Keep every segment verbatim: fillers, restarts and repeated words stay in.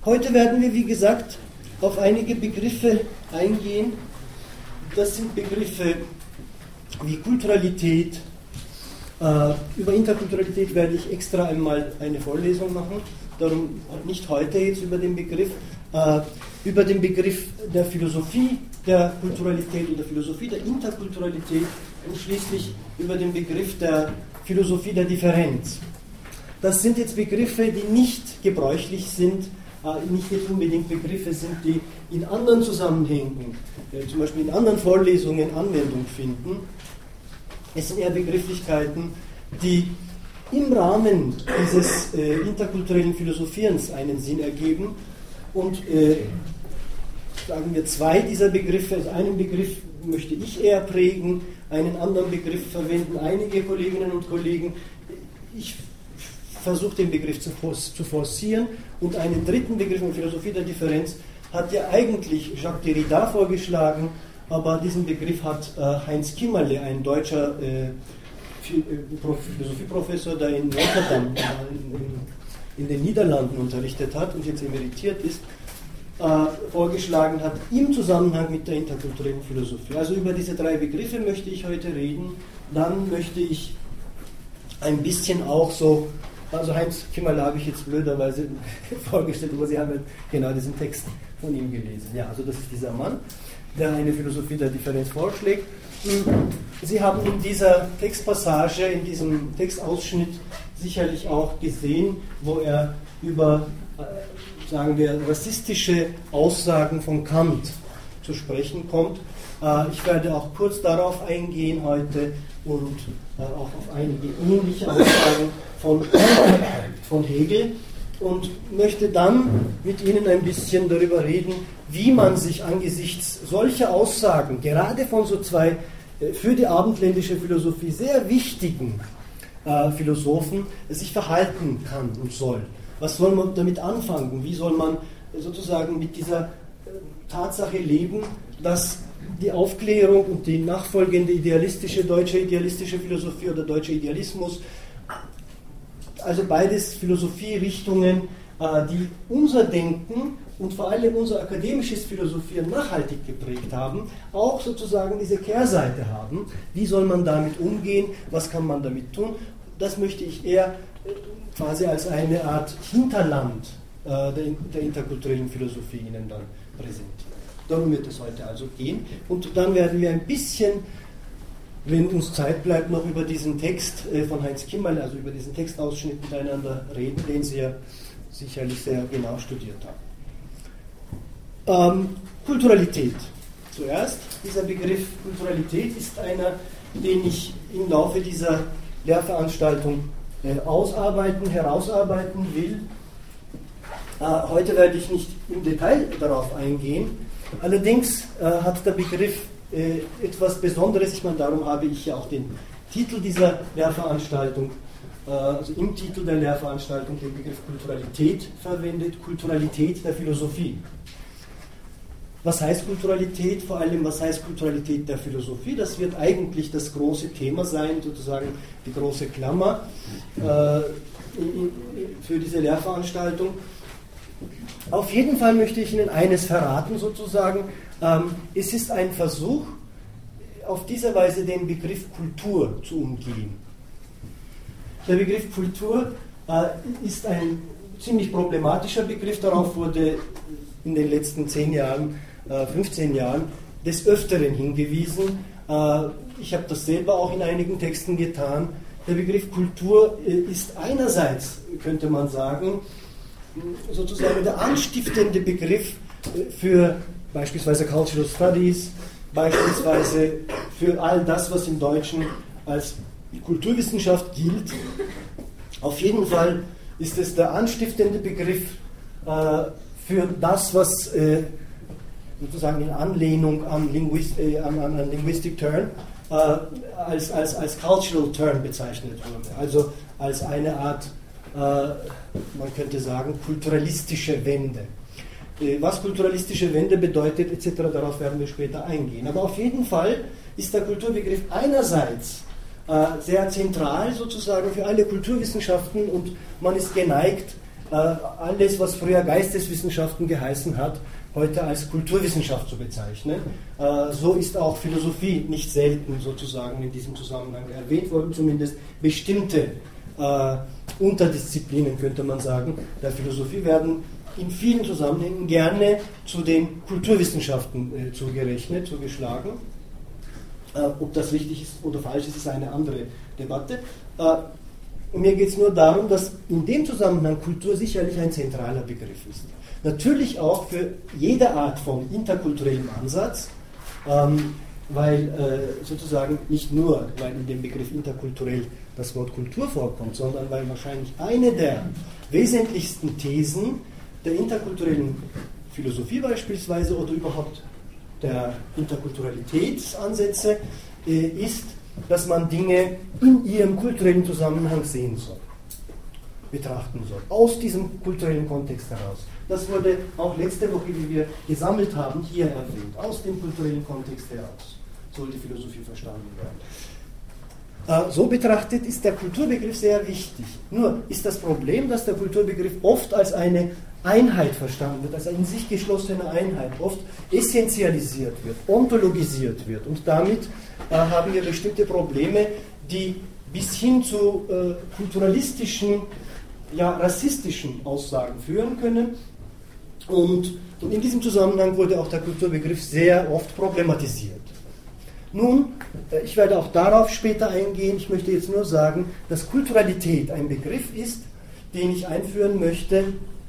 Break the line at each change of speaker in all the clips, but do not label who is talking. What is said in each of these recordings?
Heute werden wir, wie gesagt, auf einige Begriffe eingehen. Das sind Begriffe wie Kulturalität. Äh, über Interkulturalität werde ich extra einmal eine Vorlesung machen, darum nicht heute jetzt über den Begriff, äh, über den Begriff der Philosophie der Kulturalität und der Philosophie der Interkulturalität und schließlich über den Begriff der Philosophie der Differenz. Das sind jetzt Begriffe, die nicht gebräuchlich sind, äh, nicht jetzt unbedingt Begriffe sind, die in anderen Zusammenhängen, äh, zum Beispiel in anderen Vorlesungen Anwendung finden. Es sind eher Begrifflichkeiten, die im Rahmen dieses äh, interkulturellen Philosophierens einen Sinn ergeben. Und äh, sagen wir zwei dieser Begriffe, also einen Begriff möchte ich eher prägen, einen anderen Begriff verwenden einige Kolleginnen und Kollegen. Ich versuche den Begriff zu, zu forcieren und einen dritten Begriff in Philosophie der Differenz hat ja eigentlich Jacques Derrida vorgeschlagen, aber diesen Begriff hat äh, Heinz Kimmerle, ein deutscher äh, Philosophieprofessor, der in Rotterdam, äh, in, in den Niederlanden unterrichtet hat und jetzt emeritiert ist, äh, vorgeschlagen hat, im Zusammenhang mit der interkulturellen Philosophie. Also über diese drei Begriffe möchte ich heute reden. Dann möchte ich ein bisschen auch so, also Heinz Kimmerle habe ich jetzt blöderweise vorgestellt, aber Sie haben ja genau diesen Text von ihm gelesen. Ja, also das ist dieser Mann, der eine Philosophie der Differenz vorschlägt. Sie haben in dieser Textpassage, in diesem Textausschnitt sicherlich auch gesehen, wo er über, sagen wir, rassistische Aussagen von Kant zu sprechen kommt. Ich werde auch kurz darauf eingehen heute und auch auf einige ähnliche Aussagen von, von Hegel und möchte dann mit Ihnen ein bisschen darüber reden, wie man sich angesichts solcher Aussagen, gerade von so zwei für die abendländische Philosophie sehr wichtigen äh, Philosophen, sich verhalten kann und soll. Was soll man damit anfangen? Wie soll man sozusagen mit dieser äh, Tatsache leben, dass die Aufklärung und die nachfolgende idealistische, deutsche idealistische Philosophie oder deutsche Idealismus, also beides Philosophierichtungen, äh, die unser Denken und vor allem unser akademisches Philosophieren nachhaltig geprägt haben, auch sozusagen diese Kehrseite haben. Wie soll man damit umgehen? Was kann man damit tun? Das möchte ich eher quasi als eine Art Hinterland äh, der, der interkulturellen Philosophie Ihnen dann präsentieren. Darum wird es heute also gehen. Und dann werden wir ein bisschen, wenn uns Zeit bleibt, noch über diesen Text äh, von Heinz Kimmerle, also über diesen Textausschnitt miteinander reden, den Sie ja sicherlich sehr genau studiert haben. Ähm, Kulturalität. Zuerst, dieser Begriff Kulturalität ist einer, den ich im Laufe dieser Lehrveranstaltung äh, ausarbeiten, herausarbeiten will. Äh, heute werde ich nicht im Detail darauf eingehen, allerdings äh, hat der Begriff äh, etwas Besonderes. Ich meine, darum habe ich ja auch den Titel dieser Lehrveranstaltung, äh, also im Titel der Lehrveranstaltung den Begriff Kulturalität verwendet, Kulturalität der Philosophie. Was heißt Kulturalität? Vor allem, was heißt Kulturalität der Philosophie? Das wird eigentlich das große Thema sein, sozusagen die große Klammer äh, für diese Lehrveranstaltung. Auf jeden Fall möchte ich Ihnen eines verraten, sozusagen. Ähm, es ist ein Versuch, auf diese Weise den Begriff Kultur zu umgehen. Der Begriff Kultur äh, ist ein ziemlich problematischer Begriff, darauf wurde in den letzten zehn Jahren fünfzehn Jahren des Öfteren hingewiesen. Ich habe das selber auch in einigen Texten getan. Der Begriff Kultur ist einerseits, könnte man sagen, sozusagen der anstiftende Begriff für beispielsweise Cultural Studies, beispielsweise für all das, was im Deutschen als Kulturwissenschaft gilt. Auf jeden Fall ist es der anstiftende Begriff für das, was sozusagen in Anlehnung an, Linguist, äh, an, an Linguistic Turn äh, als, als, als Cultural Turn bezeichnet wurde. Also als eine Art, äh, man könnte sagen, kulturalistische Wende. Äh, was kulturalistische Wende bedeutet, et cetera, darauf werden wir später eingehen. Aber auf jeden Fall ist der Kulturbegriff einerseits äh, sehr zentral sozusagen für alle Kulturwissenschaften und man ist geneigt, alles, was früher Geisteswissenschaften geheißen hat, heute als Kulturwissenschaft zu bezeichnen. So ist auch Philosophie nicht selten sozusagen in diesem Zusammenhang erwähnt worden, zumindest bestimmte Unterdisziplinen, könnte man sagen, der Philosophie werden in vielen Zusammenhängen gerne zu den Kulturwissenschaften äh, zugerechnet, zugeschlagen. Äh, ob das richtig ist oder falsch ist, ist eine andere Debatte. Äh, mir geht es nur darum, dass in dem Zusammenhang Kultur sicherlich ein zentraler Begriff ist. Natürlich auch für jede Art von interkulturellem Ansatz, ähm, weil äh, sozusagen nicht nur, weil in dem Begriff interkulturell das Wort Kultur vorkommt, sondern weil wahrscheinlich eine der wesentlichsten Thesen der interkulturellen Philosophie beispielsweise oder überhaupt der Interkulturalitätsansätze äh, ist, dass man Dinge in ihrem kulturellen Zusammenhang sehen soll, betrachten soll, aus diesem kulturellen Kontext heraus. Das wurde auch letzte Woche, wie wir gesammelt haben, hier erwähnt. Aus dem kulturellen Kontext heraus soll die Philosophie verstanden werden. Äh, so betrachtet ist der Kulturbegriff sehr wichtig. Nur ist das Problem, dass der Kulturbegriff oft als eine Einheit verstanden wird, als eine in sich geschlossene Einheit, oft essentialisiert wird, ontologisiert wird. Und damit äh, haben wir bestimmte Probleme, die bis hin zu äh, kulturalistischen, ja, rassistischen Aussagen führen können. Und, und in diesem Zusammenhang wurde auch der Kulturbegriff sehr oft problematisiert. Nun, äh, ich werde auch darauf später eingehen, ich möchte jetzt nur sagen, dass Kulturalität ein Begriff ist, den ich einführen möchte,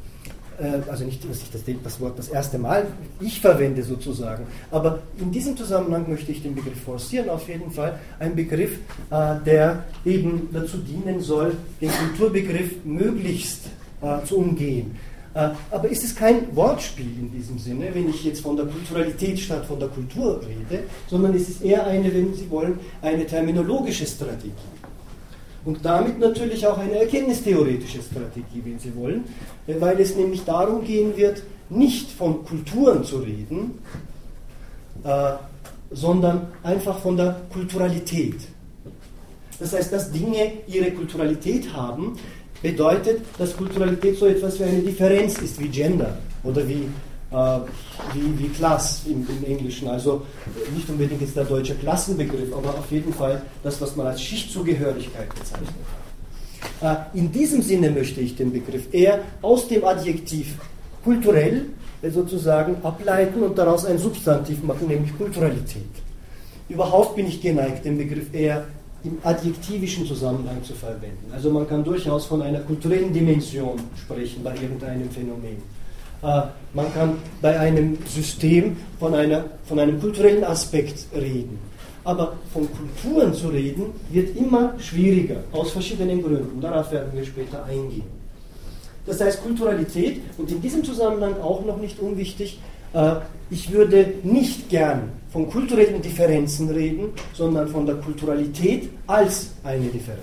also nicht, dass ich das, das Wort das erste Mal ich verwende sozusagen, aber in diesem Zusammenhang möchte ich den Begriff forcieren, auf jeden Fall ein Begriff, äh, der eben dazu dienen soll, den Kulturbegriff möglichst äh, zu umgehen. Äh, aber ist es kein Wortspiel in diesem Sinne, wenn ich jetzt von der Kulturalität statt von der Kultur rede, sondern es ist eher eine, wenn Sie wollen, eine terminologische Strategie. Und damit natürlich auch eine erkenntnistheoretische Strategie, wenn Sie wollen, weil es nämlich darum gehen wird, nicht von Kulturen zu reden, äh, sondern einfach von der Kulturalität. Das heißt, dass Dinge ihre Kulturalität haben, bedeutet, dass Kulturalität so etwas wie eine Differenz ist, wie Gender oder wie Uh, wie, wie Class im, im Englischen, also nicht unbedingt jetzt der deutsche Klassenbegriff, aber auf jeden Fall das, was man als Schichtzugehörigkeit bezeichnet hat. Uh, in diesem Sinne möchte ich den Begriff eher aus dem Adjektiv kulturell äh, sozusagen ableiten und daraus ein Substantiv machen, nämlich Kulturalität. Überhaupt bin ich geneigt, den Begriff eher im adjektivischen Zusammenhang zu verwenden. Also man kann durchaus von einer kulturellen Dimension sprechen bei irgendeinem Phänomen. Man kann bei einem System von, einer, von einem kulturellen Aspekt reden. Aber von Kulturen zu reden, wird immer schwieriger, aus verschiedenen Gründen. Darauf werden wir später eingehen. Das heißt Kulturalität, und in diesem Zusammenhang auch noch nicht unwichtig, ich würde nicht gern von kulturellen Differenzen reden, sondern von der Kulturalität als eine Differenz.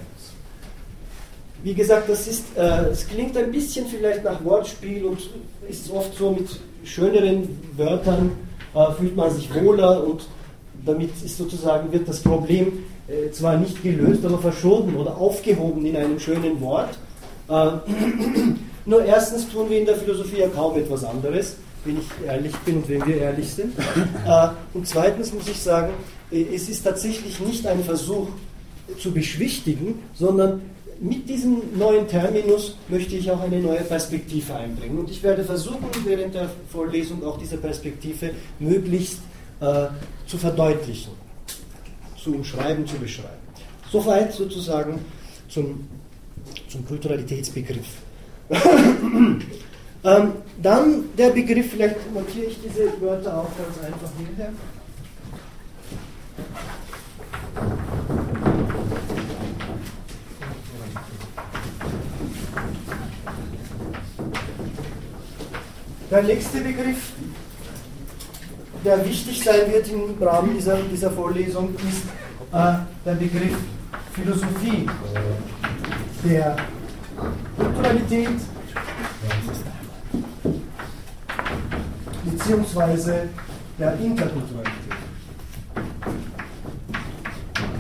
Wie gesagt, das ist, äh, es klingt ein bisschen vielleicht nach Wortspiel und ist oft so mit schöneren Wörtern äh, fühlt man sich wohler und damit ist sozusagen wird das Problem äh, zwar nicht gelöst, aber verschoben oder aufgehoben in einem schönen Wort. Äh, nur erstens tun wir in der Philosophie ja kaum etwas anderes, wenn ich ehrlich bin und wenn wir ehrlich sind. Äh, und zweitens muss ich sagen, äh, es ist tatsächlich nicht ein Versuch zu beschwichtigen, sondern mit diesem neuen Terminus möchte ich auch eine neue Perspektive einbringen. Und ich werde versuchen, während der Vorlesung auch diese Perspektive möglichst äh, zu verdeutlichen, zu umschreiben, zu beschreiben. Soweit sozusagen zum, zum Kulturalitätsbegriff. ähm, dann der Begriff, vielleicht notiere ich diese Wörter auch ganz einfach hierher. Der nächste Begriff, der wichtig sein wird im Rahmen dieser, dieser Vorlesung, ist äh, der Begriff Philosophie der Kulturalität beziehungsweise der Interkulturalität.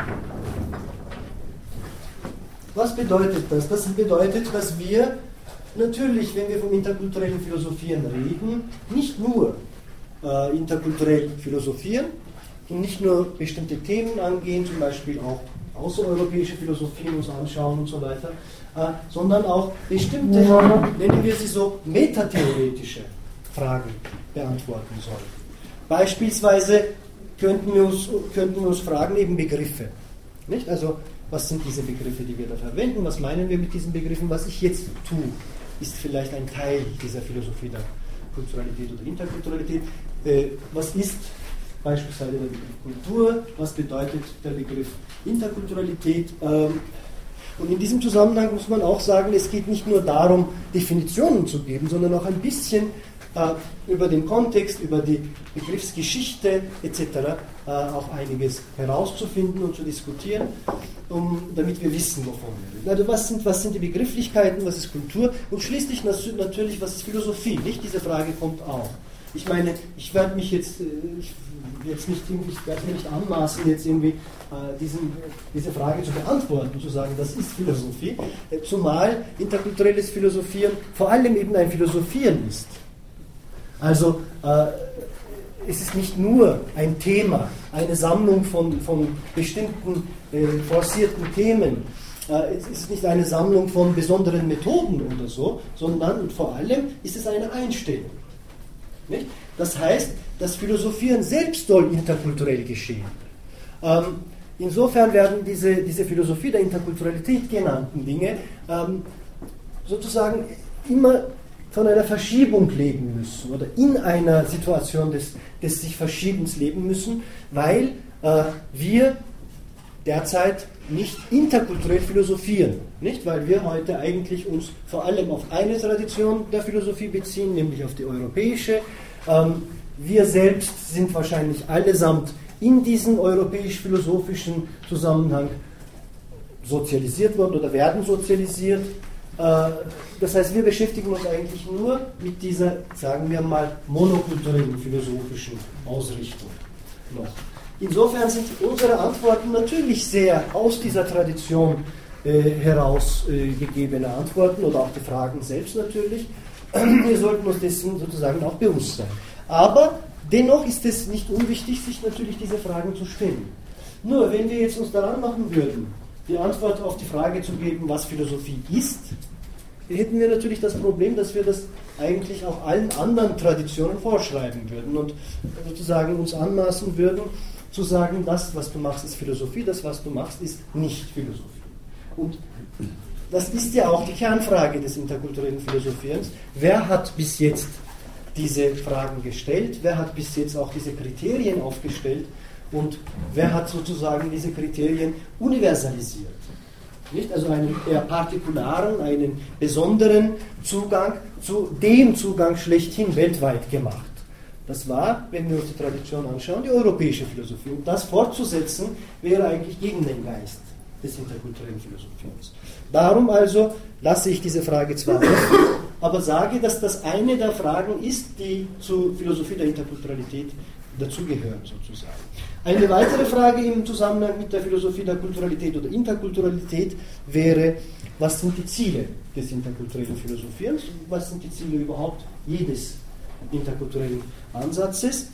Was bedeutet das? Das bedeutet, dass wir natürlich, wenn wir vom interkulturellen Philosophieren reden, nicht nur äh, interkulturell philosophieren und nicht nur bestimmte Themen angehen, zum Beispiel auch außereuropäische Philosophien uns anschauen und so weiter, äh, sondern auch bestimmte, nennen wir sie so, metatheoretische Fragen beantworten sollen. Beispielsweise könnten wir uns, könnten wir uns fragen, eben Begriffe. Nicht? Also, was sind diese Begriffe, die wir da verwenden? Was meinen wir mit diesen Begriffen? Was ich jetzt tue, ist vielleicht ein Teil dieser Philosophie der Kulturalität oder Interkulturalität. Äh, was ist beispielsweise der Begriff Kultur? Was bedeutet der Begriff Interkulturalität? Ähm, und in diesem Zusammenhang muss man auch sagen, es geht nicht nur darum, Definitionen zu geben, sondern auch ein bisschen äh, über den Kontext, über die Begriffsgeschichte et cetera äh, auch einiges herauszufinden und zu diskutieren, um, damit wir wissen, wovon wir reden. Also was sind, was sind die Begrifflichkeiten, was ist Kultur und schließlich natürlich, was ist Philosophie? Nicht? Diese Frage kommt auch. Ich meine, ich werde mich jetzt, ich jetzt nicht, ich werde mir nicht anmaßen, jetzt irgendwie äh, diesen, diese Frage zu beantworten, zu sagen, das ist Philosophie, zumal interkulturelles Philosophieren vor allem eben ein Philosophieren ist. Also äh, es ist nicht nur ein Thema, eine Sammlung von, von bestimmten äh, forcierten Themen, äh, es ist nicht eine Sammlung von besonderen Methoden oder so, sondern und vor allem ist es eine Einstellung. Nicht? Das heißt, das Philosophieren selbst soll interkulturell geschehen. Ähm, insofern werden diese, diese Philosophie der Interkulturalität genannten Dinge ähm, sozusagen immer von einer Verschiebung leben müssen oder in einer Situation des, des sich Verschiebens leben müssen, weil äh, wir derzeit nicht interkulturell philosophieren, nicht? Weil wir heute eigentlich uns vor allem auf eine Tradition der Philosophie beziehen, nämlich auf die europäische. Ähm, wir selbst sind wahrscheinlich allesamt in diesen europäisch-philosophischen Zusammenhang sozialisiert worden oder werden sozialisiert. Äh, das heißt, wir beschäftigen uns eigentlich nur mit dieser, sagen wir mal, monokulturellen philosophischen Ausrichtung noch. Insofern sind unsere Antworten natürlich sehr aus dieser Tradition äh, heraus äh, gegebene Antworten oder auch die Fragen selbst natürlich. Wir sollten uns dessen sozusagen auch bewusst sein. Aber dennoch ist es nicht unwichtig, sich natürlich diese Fragen zu stellen. Nur, wenn wir jetzt uns daran machen würden, die Antwort auf die Frage zu geben, was Philosophie ist, hätten wir natürlich das Problem, dass wir das eigentlich auch allen anderen Traditionen vorschreiben würden und sozusagen uns anmaßen würden, zu sagen, das, was du machst, ist Philosophie, das, was du machst, ist nicht Philosophie. Und das ist ja auch die Kernfrage des interkulturellen Philosophierens. Wer hat bis jetzt diese Fragen gestellt? Wer hat bis jetzt auch diese Kriterien aufgestellt? Und wer hat sozusagen diese Kriterien universalisiert? Nicht? Also einen eher partikularen, einen besonderen Zugang zu dem Zugang schlechthin weltweit gemacht. Das war, wenn wir uns die Tradition anschauen, die europäische Philosophie. Und das fortzusetzen, wäre eigentlich gegen den Geist des interkulturellen Philosophierens. Darum also lasse ich diese Frage zwar offen, aber sage, dass das eine der Fragen ist, die zur Philosophie der Interkulturalität dazugehören, sozusagen. Eine weitere Frage im Zusammenhang mit der Philosophie der Kulturalität oder Interkulturalität wäre, was sind die Ziele des interkulturellen Philosophierens? Was sind die Ziele überhaupt jedes interkulturellen Ansatzes?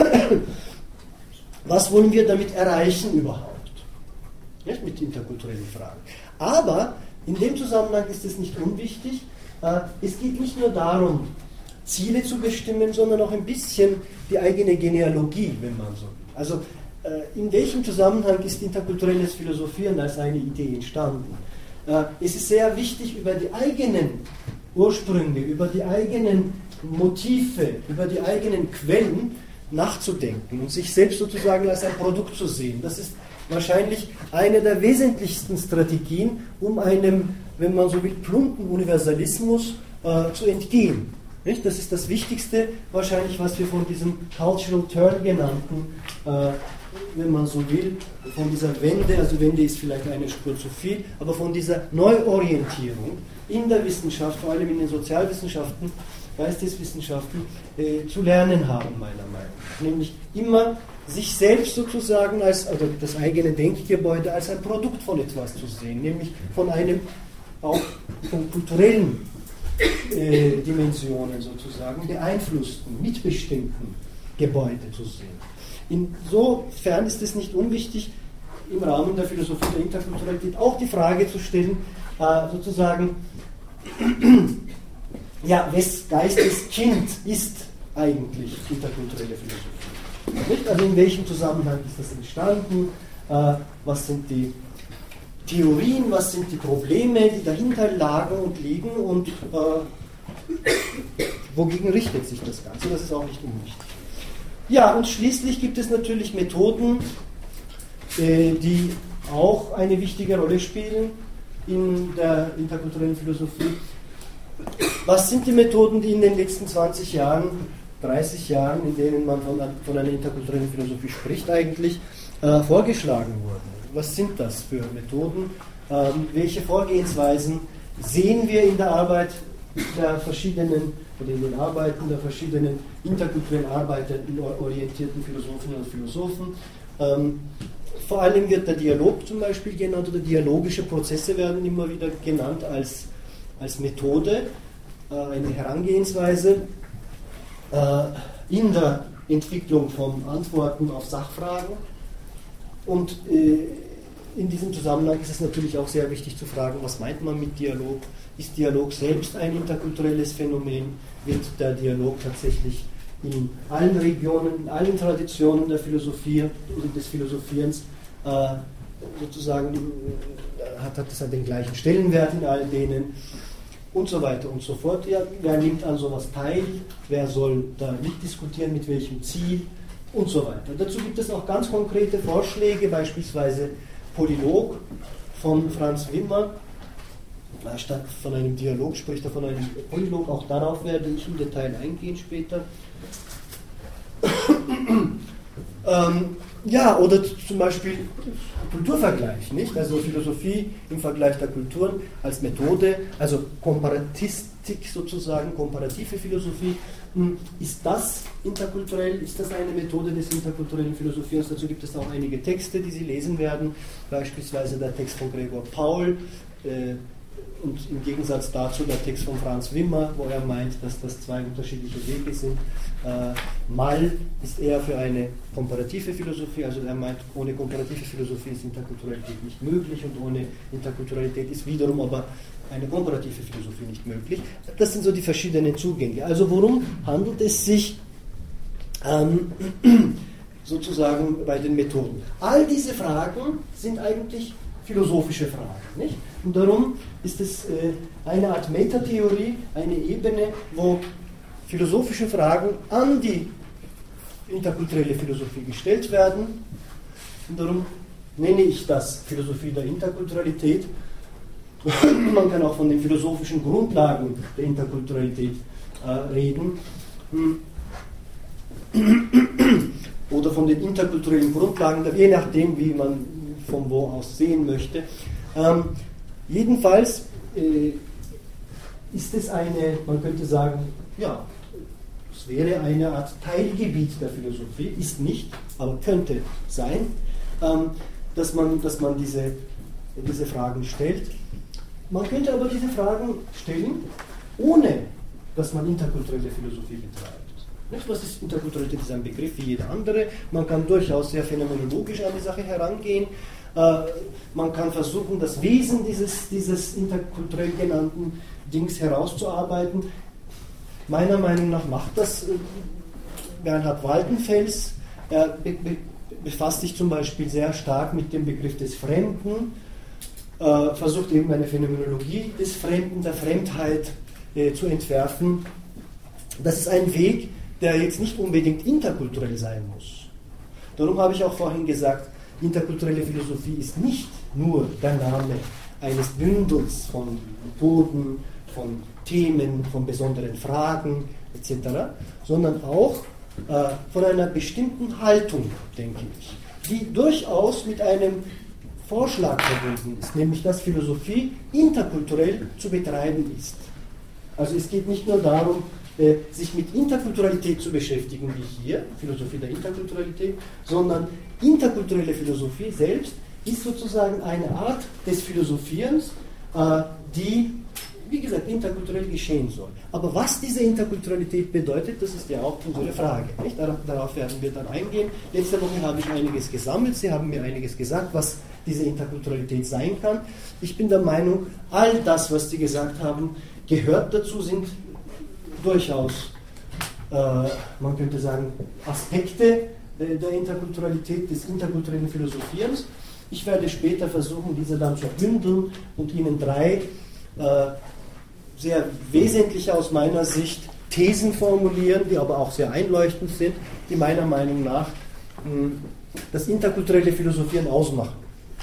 Was wollen wir damit erreichen überhaupt? Nicht mit interkulturellen Fragen. Aber in dem Zusammenhang ist es nicht unwichtig, äh, es geht nicht nur darum, Ziele zu bestimmen, sondern auch ein bisschen die eigene Genealogie, wenn man so will. Also äh, in welchem Zusammenhang ist interkulturelles Philosophieren als eine Idee entstanden? Äh, es ist sehr wichtig, über die eigenen Ursprünge, über die eigenen Motive, über die eigenen Quellen nachzudenken und sich selbst sozusagen als ein Produkt zu sehen. Das ist wahrscheinlich eine der wesentlichsten Strategien, um einem, wenn man so will, plumpen Universalismus äh, zu entgehen. Nicht? Das ist das Wichtigste wahrscheinlich, was wir von diesem Cultural Turn genannten, äh, wenn man so will, von dieser Wende, also Wende ist vielleicht eine Spur zu viel, aber von dieser Neuorientierung in der Wissenschaft, vor allem in den Sozialwissenschaften, Geisteswissenschaften, äh, zu lernen haben, meiner Meinung nach. Nämlich immer sich selbst sozusagen als, also das eigene Denkgebäude als ein Produkt von etwas zu sehen, nämlich von einem auch vom kulturellen äh, Dimensionen sozusagen, beeinflussten, mitbestimmten Gebäude zu sehen. Insofern ist es nicht unwichtig, im Rahmen der Philosophie der Interkulturalität auch die Frage zu stellen, äh, sozusagen, ja, wes Geistes Kind ist eigentlich interkulturelle Philosophie? Nicht? Also in welchem Zusammenhang ist das entstanden? Äh, was sind die Theorien, was sind die Probleme, die dahinter lagen und liegen und äh, wogegen richtet sich das Ganze? Das ist auch nicht unwichtig. Ja, und schließlich gibt es natürlich Methoden, äh, die auch eine wichtige Rolle spielen in der interkulturellen Philosophie. Was sind die Methoden, die in den letzten zwanzig Jahren, dreißig Jahren, in denen man von, von einer interkulturellen Philosophie spricht, eigentlich äh, vorgeschlagen wurden? Was sind das für Methoden? Ähm, welche Vorgehensweisen sehen wir in der Arbeit der verschiedenen, oder in den Arbeiten der verschiedenen interkulturell arbeitenden, orientierten Philosophinnen und Philosophen? Ähm, vor allem wird der Dialog zum Beispiel genannt, oder dialogische Prozesse werden immer wieder genannt als, als Methode, äh, eine Herangehensweise äh, in der Entwicklung von Antworten auf Sachfragen. Und äh, in diesem Zusammenhang ist es natürlich auch sehr wichtig zu fragen, was meint man mit Dialog? Ist Dialog selbst ein interkulturelles Phänomen? Wird der Dialog tatsächlich in allen Regionen, in allen Traditionen der Philosophie und des Philosophierens äh, sozusagen, äh, hat, hat es den gleichen Stellenwert in all denen? Und so weiter und so fort. Ja, wer nimmt an sowas teil? Wer soll da mitdiskutieren, mit welchem Ziel? Und so weiter. Dazu gibt es auch ganz konkrete Vorschläge, beispielsweise Polylog von Franz Wimmer. Statt von einem Dialog spricht er von einem Polylog. Auch darauf werde ich im Detail eingehen später. ähm, ja, oder zum Beispiel Kulturvergleich, nicht? Also Philosophie im Vergleich der Kulturen als Methode, also Komparatistik sozusagen, komparative Philosophie. Ist das interkulturell? Ist das eine Methode des interkulturellen Philosophierens? Dazu gibt es auch einige Texte, die Sie lesen werden, beispielsweise der Text von Gregor Paul äh, und im Gegensatz dazu der Text von Franz Wimmer, wo er meint, dass das zwei unterschiedliche Wege sind. Äh, Mall ist eher für eine komparative Philosophie, also er meint, ohne komparative Philosophie ist Interkulturalität nicht möglich und ohne Interkulturalität ist wiederum aber eine komparative Philosophie nicht möglich. Das sind so die verschiedenen Zugänge. Also worum handelt es sich ähm, sozusagen bei den Methoden? All diese Fragen sind eigentlich philosophische Fragen, nicht? Und darum ist es äh, eine Art Metatheorie, eine Ebene, wo philosophische Fragen an die interkulturelle Philosophie gestellt werden. Und darum nenne ich das Philosophie der Interkulturalität. Man kann auch von den philosophischen Grundlagen der Interkulturalität äh, reden. Oder von den interkulturellen Grundlagen, je nachdem, wie man von wo aus sehen möchte. Ähm, jedenfalls äh, ist es eine, man könnte sagen, ja, es wäre eine Art Teilgebiet der Philosophie, ist nicht, aber könnte sein, ähm, dass man, dass man diese, diese Fragen stellt. Man könnte aber diese Fragen stellen, ohne dass man interkulturelle Philosophie betreibt. Nicht? Was ist Interkulturalität? Das ist ein Begriff wie jeder andere. Man kann durchaus sehr phänomenologisch an die Sache herangehen. Äh, man kann versuchen, das Wesen dieses, dieses interkulturell genannten Dings herauszuarbeiten. Meiner Meinung nach macht das äh, Bernhard Waldenfels. Er be be befasst sich zum Beispiel sehr stark mit dem Begriff des Fremden. Äh, versucht eben eine Phänomenologie des Fremden, der Fremdheit äh, zu entwerfen. Das ist ein Weg, der jetzt nicht unbedingt interkulturell sein muss. Darum habe ich auch vorhin gesagt, interkulturelle Philosophie ist nicht nur der Name eines Bündels von Methoden, von Themen, von besonderen Fragen et cetera, sondern auch äh, von einer bestimmten Haltung, denke ich, die durchaus mit einem Vorschlag verbunden ist, nämlich dass Philosophie interkulturell zu betreiben ist. Also es geht nicht nur darum, äh, sich mit Interkulturalität zu beschäftigen, wie hier, Philosophie der Interkulturalität, sondern interkulturelle Philosophie selbst ist sozusagen eine Art des Philosophierens, äh, die wie gesagt, interkulturell geschehen soll. Aber was diese Interkulturalität bedeutet, das ist ja auch unsere Frage. Nicht? Darauf werden wir dann eingehen. Letzte Woche habe ich einiges gesammelt, Sie haben mir einiges gesagt, was diese Interkulturalität sein kann. Ich bin der Meinung, all das, was Sie gesagt haben, gehört dazu, sind durchaus, äh, man könnte sagen, Aspekte der Interkulturalität, des interkulturellen Philosophierens. Ich werde später versuchen, diese dann zu bündeln und Ihnen drei äh, sehr wesentliche aus meiner Sicht Thesen formulieren, die aber auch sehr einleuchtend sind, die meiner Meinung nach mh, das interkulturelle Philosophieren ausmachen.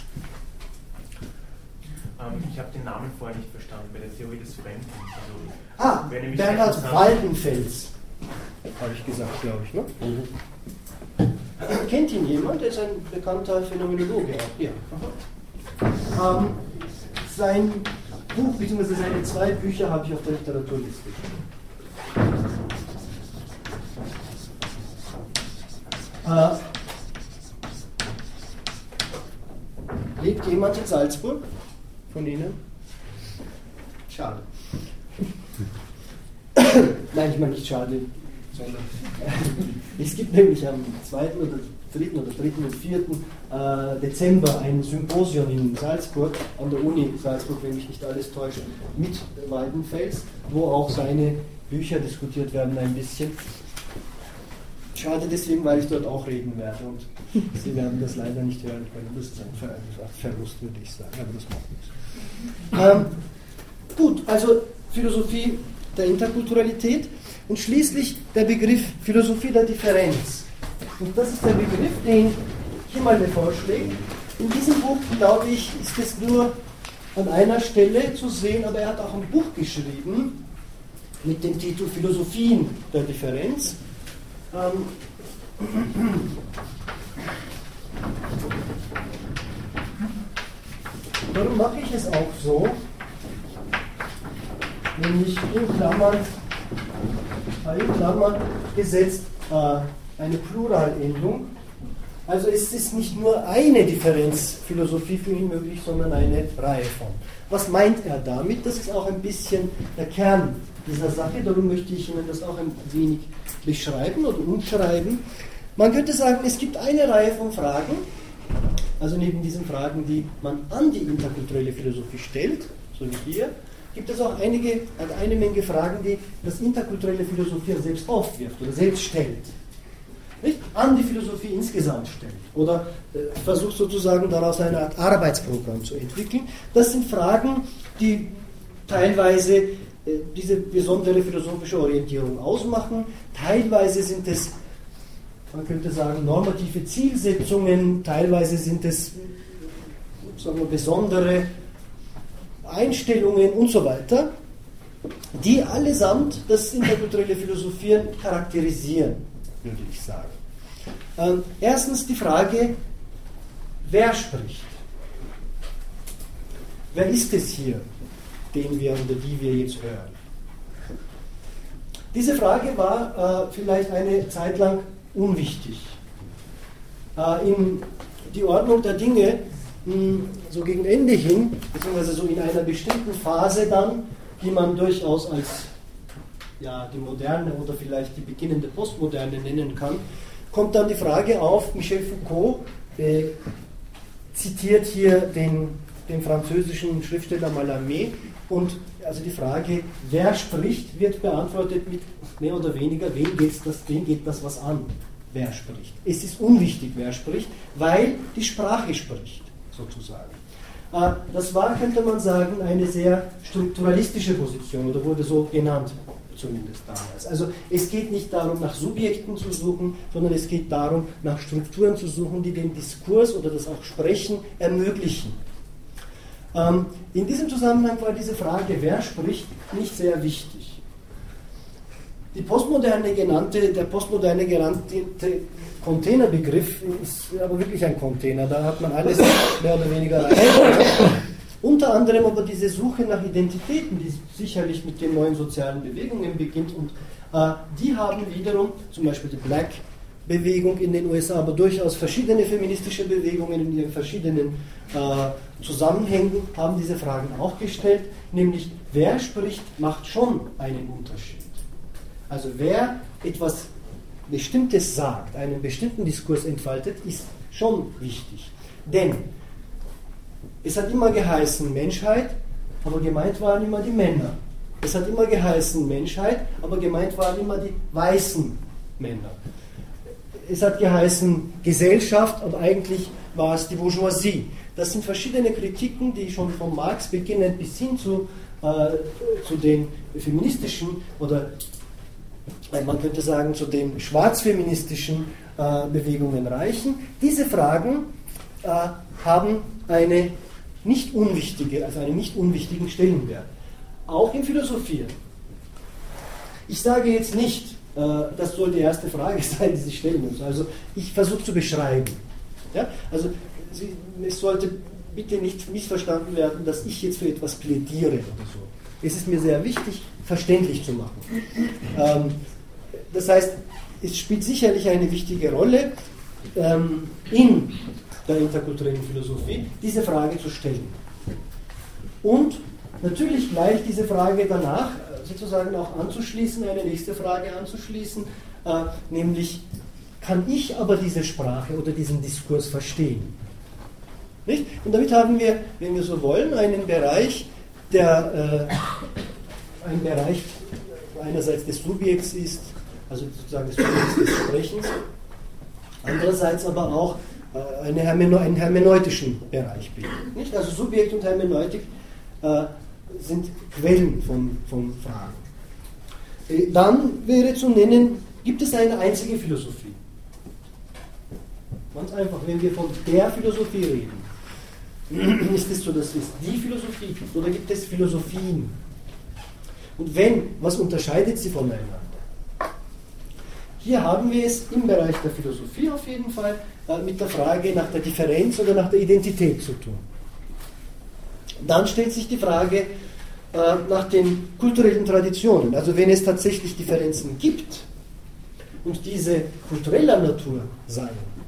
Ähm, ich habe den Namen vorher nicht verstanden, bei der Theorie des Fremden. Also,
ah, Bernhard Waldenfels, habe ich gesagt, glaube ich. Ne? Mhm. Kennt ihn jemand? Er ist ein bekannter Phänomenologe. Ja. Ähm, sein Buch, bzw. seine zwei Bücher habe ich auf der Literaturliste. Äh, lebt jemand in Salzburg von Ihnen? Schade. Nein, ich meine nicht schade, sondern es gibt nämlich am zweiten oder dritten oder dritten und vierten äh, Dezember ein Symposium in Salzburg, an der Uni Salzburg, wenn mich nicht alles täuscht, mit Waldenfels, wo auch seine Bücher diskutiert werden ein bisschen. Schade deswegen, weil ich dort auch reden werde und Sie werden das leider nicht hören können. Das ist ein Ver Verlust, würde ich sagen, aber das macht nichts. Ähm, gut, also Philosophie der Interkulturalität und schließlich der Begriff Philosophie der Differenz. Und das ist der Begriff, den Kimmerle vorschlägt. In diesem Buch, glaube ich, ist es nur an einer Stelle zu sehen, aber er hat auch ein Buch geschrieben mit dem Titel Philosophien der Differenz. Ähm, Darum mache ich es auch so, nämlich in Klammern, in Klammern gesetzt äh, eine Pluralendung. Also es ist nicht nur eine Differenzphilosophie für ihn möglich, sondern eine Reihe von. Was meint er damit? Das ist auch ein bisschen der Kern dieser Sache, darum möchte ich Ihnen das auch ein wenig beschreiben oder umschreiben. Man könnte sagen, es gibt eine Reihe von Fragen, also neben diesen Fragen, die man an die interkulturelle Philosophie stellt, so wie hier, gibt es auch einige, eine Menge Fragen, die das interkulturelle Philosophieren selbst aufwirft oder selbst stellt. Nicht? An die Philosophie insgesamt stellt oder äh, versucht sozusagen daraus eine Art Arbeitsprogramm zu entwickeln. Das sind Fragen, die teilweise äh, diese besondere philosophische Orientierung ausmachen. Teilweise sind es, man könnte sagen, normative Zielsetzungen, teilweise sind es, sagen wir, besondere Einstellungen und so weiter, die allesamt das interkulturelle Philosophieren charakterisieren, würde ich sagen. Ähm, erstens die Frage, wer spricht? Wer ist es hier, den wir oder die wir jetzt hören? Diese Frage war äh, vielleicht eine Zeit lang unwichtig. Äh, in die Ordnung der Dinge, mh, so gegen Ende hin, beziehungsweise so in einer bestimmten Phase dann, die man durchaus als ja, die moderne oder vielleicht die beginnende Postmoderne nennen kann, kommt dann die Frage auf, Michel Foucault äh, zitiert hier den, den französischen Schriftsteller Mallarmé und also die Frage, wer spricht, wird beantwortet mit mehr oder weniger, wen, geht's das, wen geht das was an, wer spricht. Es ist unwichtig, wer spricht, weil die Sprache spricht, sozusagen. Äh, das war, könnte man sagen, eine sehr strukturalistische Position oder wurde so genannt, zumindest damals. Also es geht nicht darum, nach Subjekten zu suchen, sondern es geht darum, nach Strukturen zu suchen, die den Diskurs oder das auch Sprechen ermöglichen. Ähm, in diesem Zusammenhang war diese Frage, wer spricht, nicht sehr wichtig. Die postmoderne genannte, der postmoderne genannte Containerbegriff ist aber wirklich ein Container, da hat man alles mehr oder weniger erreicht. Unter anderem aber diese Suche nach Identitäten, die sicherlich mit den neuen sozialen Bewegungen beginnt und äh, die haben wiederum, zum Beispiel die Black Bewegung in den U S A, aber durchaus verschiedene feministische Bewegungen in ihren verschiedenen äh, Zusammenhängen haben diese Fragen auch gestellt, nämlich wer spricht, macht schon einen Unterschied. Also wer etwas Bestimmtes sagt, einen bestimmten Diskurs entfaltet, ist schon wichtig. Denn es hat immer geheißen Menschheit, aber gemeint waren immer die Männer. Es hat immer geheißen Menschheit, aber gemeint waren immer die weißen Männer. Es hat geheißen Gesellschaft, aber eigentlich war es die Bourgeoisie. Das sind verschiedene Kritiken, die schon von Marx beginnend bis hin zu, äh, zu den feministischen oder man könnte sagen zu den schwarzfeministischen äh, Bewegungen reichen. Diese Fragen äh, haben eine nicht unwichtige, also einen nicht unwichtigen Stellenwert. Auch in Philosophie. Ich sage jetzt nicht, äh, das soll die erste Frage sein, die Sie stellen müssen. Also ich versuche zu beschreiben. Ja? Also Sie, es sollte bitte nicht missverstanden werden, dass ich jetzt für etwas plädiere oder so. Es ist mir sehr wichtig, verständlich zu machen. Ähm, das heißt, es spielt sicherlich eine wichtige Rolle ähm, in der interkulturellen Philosophie, diese Frage zu stellen. Und natürlich gleich diese Frage danach sozusagen auch anzuschließen, eine nächste Frage anzuschließen, äh, nämlich, kann ich aber diese Sprache oder diesen Diskurs verstehen? Nicht? Und damit haben wir, wenn wir so wollen, einen Bereich, der äh, ein Bereich einerseits des Subjekts ist, also sozusagen des Subjekts des Sprechens, andererseits aber auch äh, eine Hermeno- einen hermeneutischen Bereich bildet. Nicht? Also Subjekt und Hermeneutik äh, sind Quellen von, von Fragen. Äh, dann wäre zu nennen, gibt es eine einzige Philosophie? Ganz einfach, wenn wir von der Philosophie reden, ist es so, dass es die Philosophie gibt oder gibt es Philosophien? Und wenn, was unterscheidet sie voneinander? Hier haben wir es im Bereich der Philosophie auf jeden Fall äh, mit der Frage nach der Differenz oder nach der Identität zu tun. Dann stellt sich die Frage äh, nach den kulturellen Traditionen. Also wenn es tatsächlich Differenzen gibt und diese kultureller Natur seien,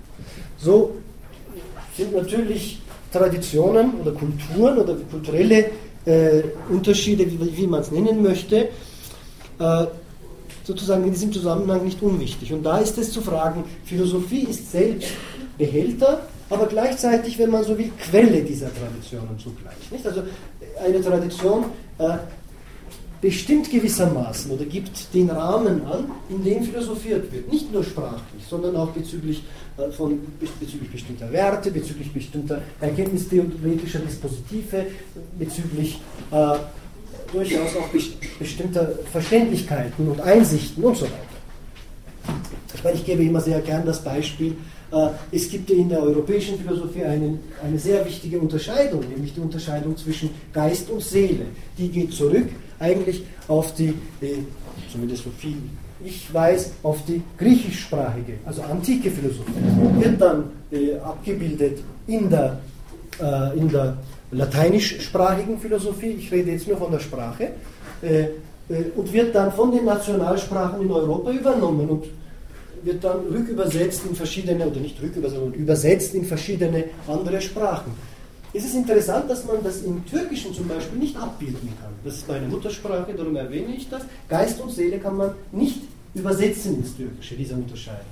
so sind natürlich Traditionen oder Kulturen oder kulturelle äh, Unterschiede, wie, wie man es nennen möchte, äh, sozusagen in diesem Zusammenhang nicht unwichtig. Und da ist es zu fragen, Philosophie ist selbst Behälter, aber gleichzeitig, wenn man so will, Quelle dieser Traditionen zugleich. Nicht? Also eine Tradition äh, bestimmt gewissermaßen oder gibt den Rahmen an, in dem philosophiert wird. Nicht nur sprachlich, sondern auch bezüglich, äh, von, bezüglich bestimmter Werte, bezüglich bestimmter erkenntnistheoretischer Dispositive, bezüglich äh, durchaus auch bestimmter Verständlichkeiten und Einsichten und so weiter. Ich meine, ich gebe immer sehr gern das Beispiel, äh, es gibt ja in der europäischen Philosophie eine, eine sehr wichtige Unterscheidung, nämlich die Unterscheidung zwischen Geist und Seele. Die geht zurück eigentlich auf die, äh, zumindest so viel ich weiß, auf die griechischsprachige, also antike Philosophie. Wird dann äh, abgebildet in der, äh, in der lateinischsprachigen Philosophie, ich rede jetzt nur von der Sprache, äh, äh, und wird dann von den Nationalsprachen in Europa übernommen und wird dann rückübersetzt in verschiedene, oder nicht rückübersetzt, sondern übersetzt in verschiedene andere Sprachen. Es ist interessant, dass man das im Türkischen zum Beispiel nicht abbilden kann. Das ist meine Muttersprache, darum erwähne ich das. Geist und Seele kann man nicht übersetzen ins Türkische, diese Unterscheidung.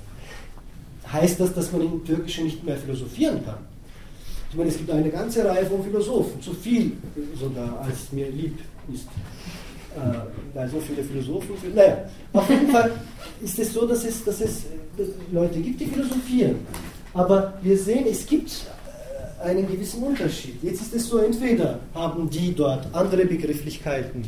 Heißt das, dass man im Türkischen nicht mehr philosophieren kann? Ich meine, es gibt eine ganze Reihe von Philosophen, zu viel sogar, als mir lieb ist. Äh, weil so viele Philosophen, naja, auf jeden Fall ist es so, dass es, dass es Leute gibt, die philosophieren. Aber wir sehen, es gibt einen gewissen Unterschied. Jetzt ist es so, entweder haben die dort andere Begrifflichkeiten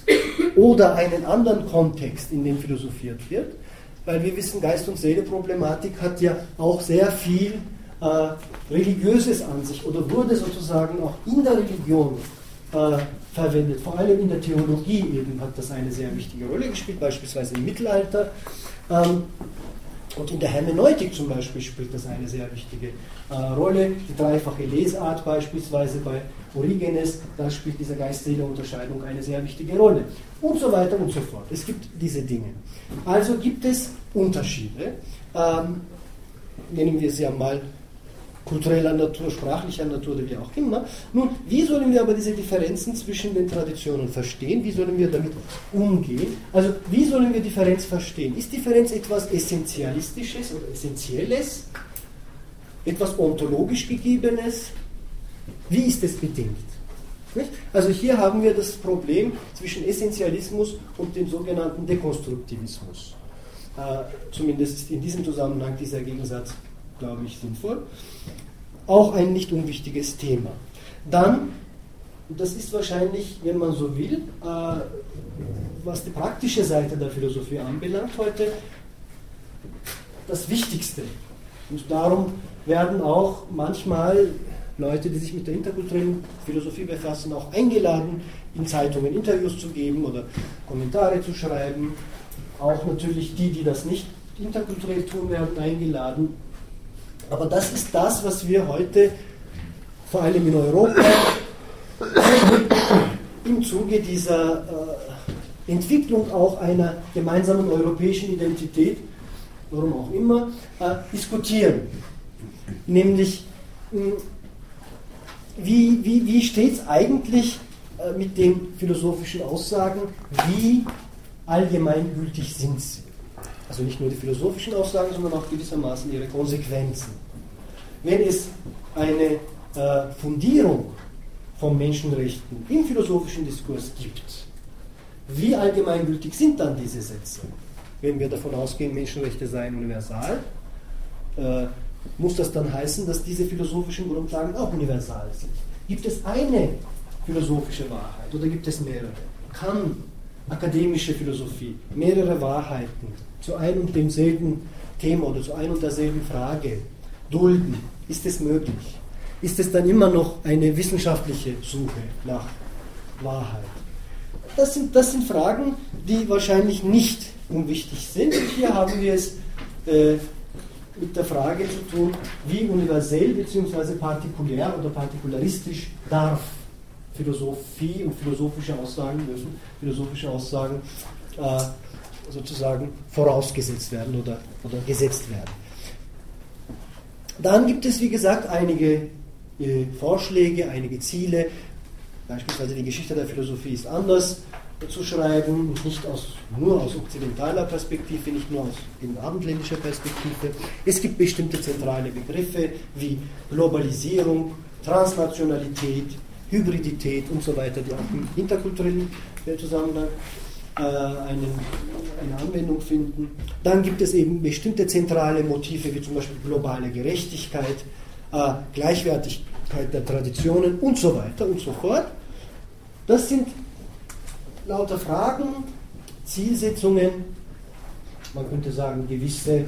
oder einen anderen Kontext, in dem philosophiert wird, weil wir wissen, Geist- und Seele-Problematik hat ja auch sehr viel äh, Religiöses an sich oder wurde sozusagen auch in der Religion äh, verwendet. Vor allem in der Theologie eben hat das eine sehr wichtige Rolle gespielt, beispielsweise im Mittelalter. Ähm, Und in der Hermeneutik zum Beispiel spielt das eine sehr wichtige äh, Rolle. Die dreifache Lesart beispielsweise bei Origenes, da spielt diese Geist-Seele-Unterscheidung eine sehr wichtige Rolle. Und so weiter und so fort. Es gibt diese Dinge. Also gibt es Unterschiede. Ähm, nennen wir sie einmal kultureller Natur, sprachlicher Natur oder wie auch immer. Nun, wie sollen wir aber diese Differenzen zwischen den Traditionen verstehen? Wie sollen wir damit umgehen? Also, wie sollen wir Differenz verstehen? Ist Differenz etwas Essentialistisches oder Essentielles? Etwas ontologisch Gegebenes? Wie ist es bedingt? Nicht? Also hier haben wir das Problem zwischen Essentialismus und dem sogenannten Dekonstruktivismus. Äh, zumindest in diesem Zusammenhang dieser Gegensatz, glaube ich, sinnvoll. Auch ein nicht unwichtiges Thema. Dann, das ist wahrscheinlich, wenn man so will, äh, was die praktische Seite der Philosophie anbelangt heute, das Wichtigste. Und darum werden auch manchmal Leute, die sich mit der interkulturellen Philosophie befassen, auch eingeladen, in Zeitungen Interviews zu geben oder Kommentare zu schreiben. Auch natürlich die, die das nicht interkulturell tun, werden eingeladen. Aber das ist das, was wir heute vor allem in Europa im Zuge dieser äh, Entwicklung auch einer gemeinsamen europäischen Identität, warum auch immer, äh, diskutieren. Nämlich, mh, wie, wie, wie steht es eigentlich äh, mit den philosophischen Aussagen, wie allgemeingültig sind sie? Also nicht nur die philosophischen Aussagen, sondern auch gewissermaßen ihre Konsequenzen. Wenn es eine äh, Fundierung von Menschenrechten im philosophischen Diskurs gibt, wie allgemeingültig sind dann diese Sätze? Wenn wir davon ausgehen, Menschenrechte seien universal, äh, muss das dann heißen, dass diese philosophischen Grundlagen auch universal sind? Gibt es eine philosophische Wahrheit oder gibt es mehrere? Kann akademische Philosophie mehrere Wahrheiten zu einem und demselben Thema oder zu einer und derselben Frage dulden? Ist es möglich? Ist es dann immer noch eine wissenschaftliche Suche nach Wahrheit? Das sind, das sind Fragen, die wahrscheinlich nicht unwichtig sind. Und hier haben wir es äh, mit der Frage zu tun, wie universell bzw. partikulär oder partikularistisch darf Philosophie und philosophische Aussagen, dürfen philosophische Aussagen äh, sozusagen vorausgesetzt werden oder, oder gesetzt werden. Dann gibt es, wie gesagt, einige äh, Vorschläge, einige Ziele. Beispielsweise die Geschichte der Philosophie ist anders zu schreiben, nicht aus, nur aus okzidentaler Perspektive, nicht nur aus abendländischer Perspektive. Es gibt bestimmte zentrale Begriffe wie Globalisierung, Transnationalität, Hybridität und so weiter, die auch im interkulturellen Zusammenhang äh, einen, eine Anwendung finden. Dann gibt es eben bestimmte zentrale Motive, wie zum Beispiel globale Gerechtigkeit, äh, Gleichwertigkeit der Traditionen und so weiter und so fort. Das sind lauter Fragen, Zielsetzungen, man könnte sagen gewisse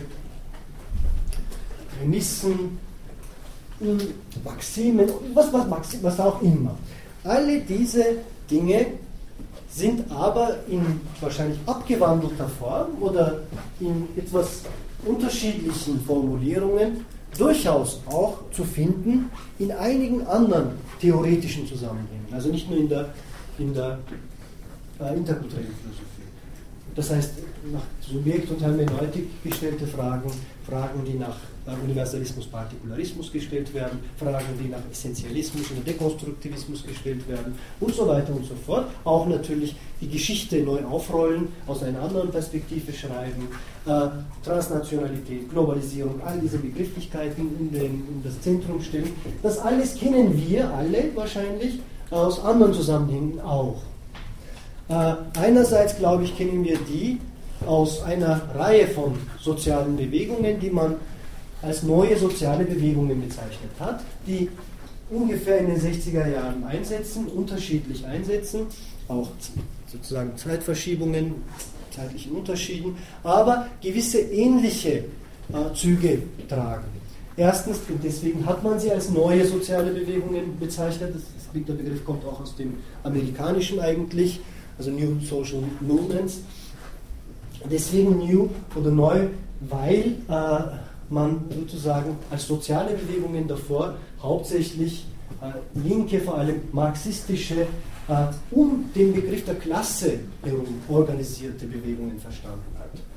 Prämissen, Maximen, was, was, was auch immer. Alle diese Dinge sind aber in wahrscheinlich abgewandelter Form oder in etwas unterschiedlichen Formulierungen durchaus auch zu finden in einigen anderen theoretischen Zusammenhängen, also nicht nur in der, in der äh, interkulturellen Philosophie. Das heißt, nach Subjekt und Hermeneutik gestellte Fragen, Fragen, die nach äh, Universalismus, Partikularismus gestellt werden, Fragen, die nach Essentialismus oder Dekonstruktivismus gestellt werden und so weiter und so fort. Auch natürlich die Geschichte neu aufrollen, aus einer anderen Perspektive schreiben, äh, Transnationalität, Globalisierung, all diese Begrifflichkeiten in, den, in das Zentrum stellen. Das alles kennen wir alle wahrscheinlich aus anderen Zusammenhängen auch. Äh, einerseits, glaube ich, kennen wir die aus einer Reihe von sozialen Bewegungen, die man als neue soziale Bewegungen bezeichnet hat, die ungefähr in den sechziger Jahren einsetzen, unterschiedlich einsetzen, auch sozusagen Zeitverschiebungen, zeitlichen Unterschieden, aber gewisse ähnliche äh, Züge tragen. Erstens, und deswegen hat man sie als neue soziale Bewegungen bezeichnet, das, der Begriff kommt auch aus dem Amerikanischen eigentlich, also New Social Movements. Deswegen New oder neu, weil äh, man sozusagen als soziale Bewegungen davor hauptsächlich äh, linke, vor allem marxistische, äh, um den Begriff der Klasse herum organisierte Bewegungen verstanden hat.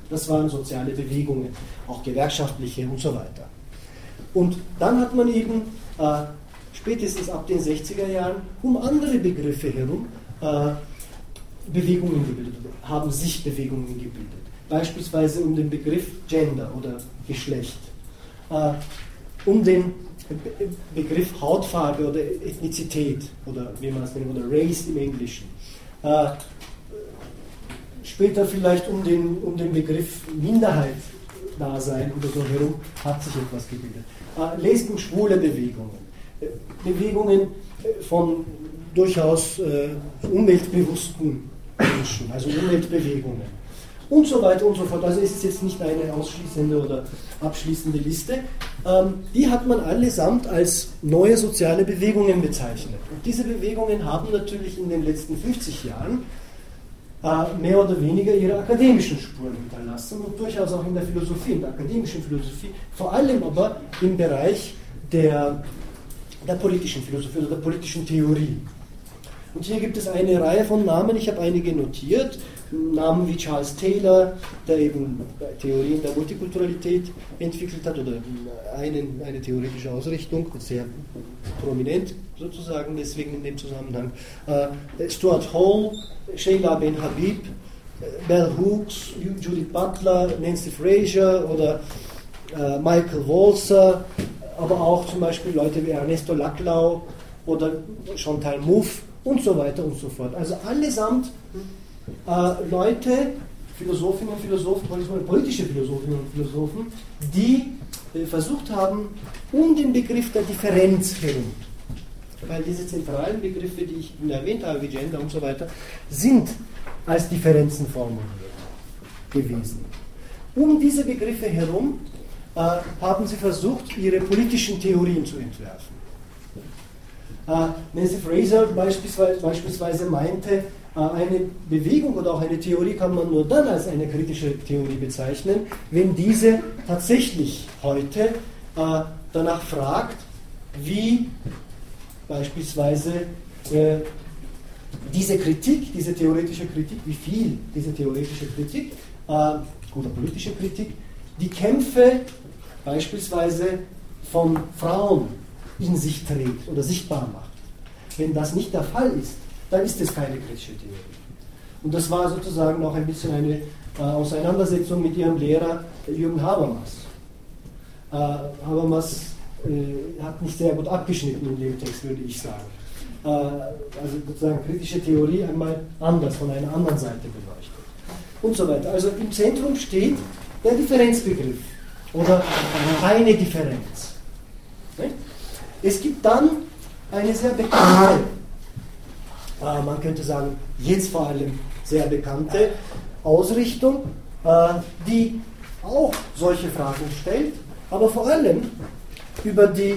Das waren soziale Bewegungen, auch gewerkschaftliche und so weiter. Und dann hat man eben äh, spätestens ab den sechziger Jahren um andere Begriffe herum äh, Bewegungen gebildet, haben sich Bewegungen gebildet. Beispielsweise um den Begriff Gender oder Geschlecht, äh, um den Be- Begriff Hautfarbe oder Ethnizität oder wie man es nennt, oder Race im Englischen. Äh, später vielleicht um den, um den Begriff Minderheit-Dasein oder so herum hat sich etwas gebildet. Äh, Lesben, schwule Bewegungen, äh, Bewegungen von durchaus äh, umweltbewussten Menschen, also Umweltbewegungen und so weiter und so fort. Also es ist jetzt nicht eine ausschließende oder abschließende Liste. Ähm, die hat man allesamt als neue soziale Bewegungen bezeichnet. Und diese Bewegungen haben natürlich in den letzten fünfzig Jahren äh, mehr oder weniger ihre akademischen Spuren hinterlassen und durchaus auch in der Philosophie, in der akademischen Philosophie, vor allem aber im Bereich der, der politischen Philosophie oder der politischen Theorie. Und hier gibt es eine Reihe von Namen, ich habe einige notiert, Namen wie Charles Taylor, der eben Theorien der Multikulturalität entwickelt hat oder einen, eine theoretische Ausrichtung, sehr prominent sozusagen deswegen in dem Zusammenhang. Äh, Stuart Hall, Sheila Ben Habib, Bell Hooks, Judith Butler, Nancy Fraser oder äh, Michael Walzer, aber auch zum Beispiel Leute wie Ernesto Laclau oder Chantal Mouffe und so weiter und so fort. Also allesamt äh, Leute, Philosophinnen und Philosophen, politische Philosophinnen und Philosophen, die äh, versucht haben, um den Begriff der Differenz herum, weil diese zentralen Begriffe, die ich erwähnt habe, wie Gender und so weiter, sind als Differenzen formuliert gewesen. Um diese Begriffe herum äh, haben sie versucht, ihre politischen Theorien zu entwerfen. Uh, Nancy Fraser beispielsweise, beispielsweise meinte, uh, eine Bewegung oder auch eine Theorie kann man nur dann als eine kritische Theorie bezeichnen, wenn diese tatsächlich heute uh, danach fragt, wie beispielsweise äh, diese Kritik, diese theoretische Kritik, wie viel diese theoretische Kritik, äh, oder politische Kritik, die Kämpfe beispielsweise von Frauen in sich trägt oder sichtbar macht. Wenn das nicht der Fall ist, dann ist es keine kritische Theorie. Und das war sozusagen auch ein bisschen eine äh, Auseinandersetzung mit ihrem Lehrer Jürgen Habermas. Äh, Habermas äh, hat nicht sehr gut abgeschnitten in dem Text, würde ich sagen. Äh, also sozusagen kritische Theorie einmal anders, von einer anderen Seite beleuchtet. Und so weiter. Also im Zentrum steht der Differenzbegriff oder eine Differenz. Ne? Es gibt dann eine sehr bekannte, äh, man könnte sagen, jetzt vor allem sehr bekannte Ausrichtung, äh, die auch solche Fragen stellt, aber vor allem über die,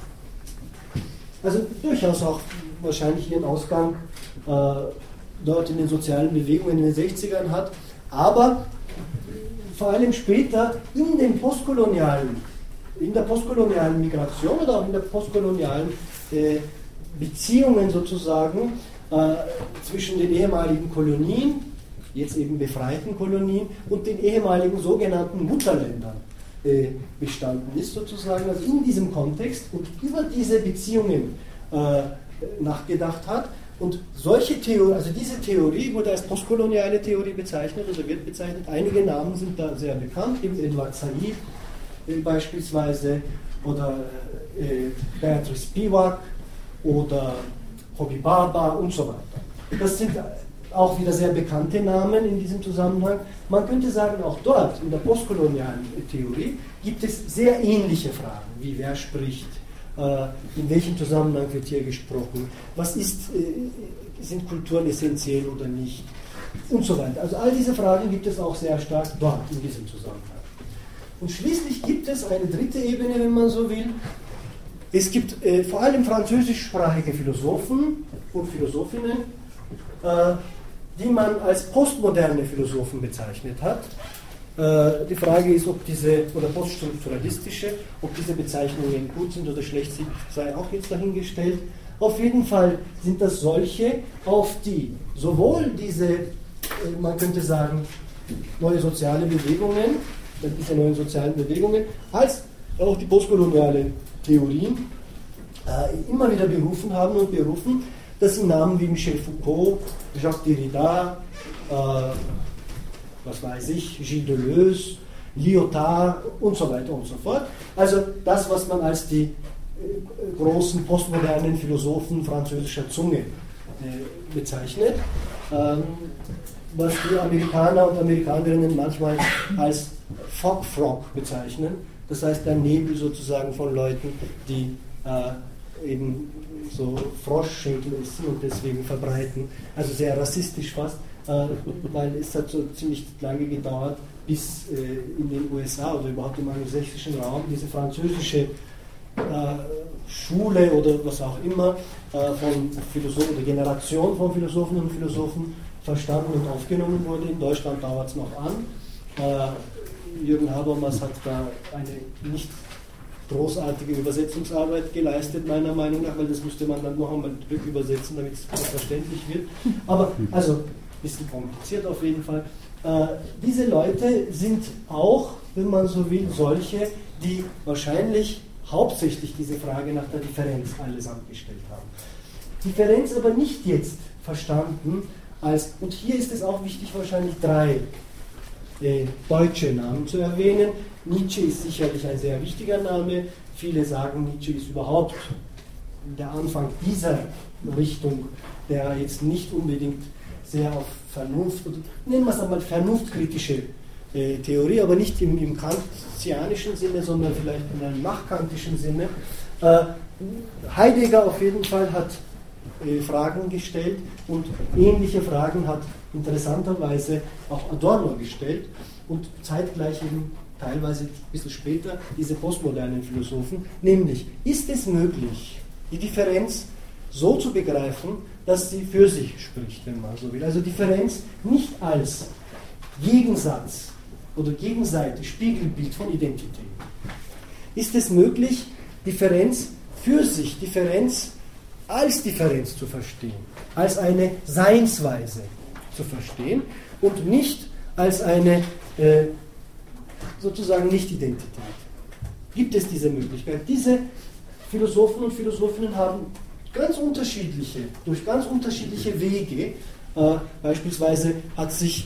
also durchaus auch wahrscheinlich ihren Ausgang äh, dort in den sozialen Bewegungen in den sechzigern hat, aber vor allem später in den postkolonialen in der postkolonialen Migration oder auch in der postkolonialen äh, Beziehungen sozusagen äh, zwischen den ehemaligen Kolonien, jetzt eben befreiten Kolonien, und den ehemaligen sogenannten Mutterländern äh, bestanden ist sozusagen, also in diesem Kontext und über diese Beziehungen äh, nachgedacht hat. Und solche Theorie, also diese Theorie wurde als postkoloniale Theorie bezeichnet oder wird bezeichnet. Einige Namen sind da sehr bekannt, eben Edward Said beispielsweise oder äh, Beatrice Spivak oder Hobi Bhabha und so weiter. Das sind auch wieder sehr bekannte Namen in diesem Zusammenhang. Man könnte sagen, auch dort in der postkolonialen Theorie gibt es sehr ähnliche Fragen, wie wer spricht, äh, in welchem Zusammenhang wird hier gesprochen, was ist, äh, sind Kulturen essentiell oder nicht und so weiter. Also all diese Fragen gibt es auch sehr stark dort in diesem Zusammenhang. Und schließlich gibt es eine dritte Ebene, wenn man so will. Es gibt äh, vor allem französischsprachige Philosophen und Philosophinnen, äh, die man als postmoderne Philosophen bezeichnet hat. Äh, die Frage ist, ob diese, oder poststrukturalistische, ob diese Bezeichnungen gut sind oder schlecht sind, sei auch jetzt dahingestellt. Auf jeden Fall sind das solche, auf die sowohl diese, äh, man könnte sagen, neue soziale Bewegungen, diese neuen sozialen Bewegungen, als auch die postkoloniale Theorien äh, immer wieder berufen haben und berufen, das sind Namen wie Michel Foucault, Jacques Derrida, äh, was weiß ich, Gilles Deleuze, Lyotard und so weiter und so fort. Also das, was man als die äh, großen postmodernen Philosophen französischer Zunge äh, bezeichnet, ähm, was die Amerikaner und Amerikanerinnen manchmal als Fog Frog bezeichnen, das heißt der Nebel sozusagen von Leuten, die äh, eben so Froschschenkel essen und deswegen verbreiten, also sehr rassistisch fast, äh, weil es hat so ziemlich lange gedauert, bis äh, in den U S A oder überhaupt im angelsächsischen Raum diese französische äh, Schule oder was auch immer äh, von Philosophen oder Generation von Philosophen und Philosophen verstanden und aufgenommen wurde. In Deutschland dauert es noch an. Äh, Jürgen Habermas hat da eine nicht großartige Übersetzungsarbeit geleistet, meiner Meinung nach, weil das müsste man dann noch einmal rückübersetzen, damit es verständlich wird. Aber, also, ein bisschen kompliziert auf jeden Fall. Äh, diese Leute sind auch, wenn man so will, solche, die wahrscheinlich hauptsächlich diese Frage nach der Differenz allesamt gestellt haben. Differenz aber nicht jetzt verstanden als, und hier ist es auch wichtig, wahrscheinlich drei äh, deutsche Namen zu erwähnen. Nietzsche ist sicherlich ein sehr wichtiger Name. Viele sagen, Nietzsche ist überhaupt der Anfang dieser Richtung, der jetzt nicht unbedingt sehr auf Vernunft, oder nennen wir es einmal vernunftkritische äh, Theorie, aber nicht im, im kantianischen Sinne, sondern vielleicht in einem nachkantischen Sinne. Äh, Heidegger auf jeden Fall hat äh, Fragen gestellt und ähnliche Fragen hat interessanterweise auch Adorno gestellt und zeitgleich eben teilweise ein bisschen später diese postmodernen Philosophen, nämlich, ist es möglich, die Differenz so zu begreifen, dass sie für sich spricht, wenn man so will. Also Differenz nicht als Gegensatz oder Gegenseite, Spiegelbild von Identität. Ist es möglich, Differenz für sich, Differenz als Differenz zu verstehen, als eine Seinsweise zu verstehen und nicht als eine äh, sozusagen Nicht-Identität. Gibt es diese Möglichkeit? Diese Philosophen und Philosophinnen haben ganz unterschiedliche, durch ganz unterschiedliche Wege, äh, beispielsweise hat sich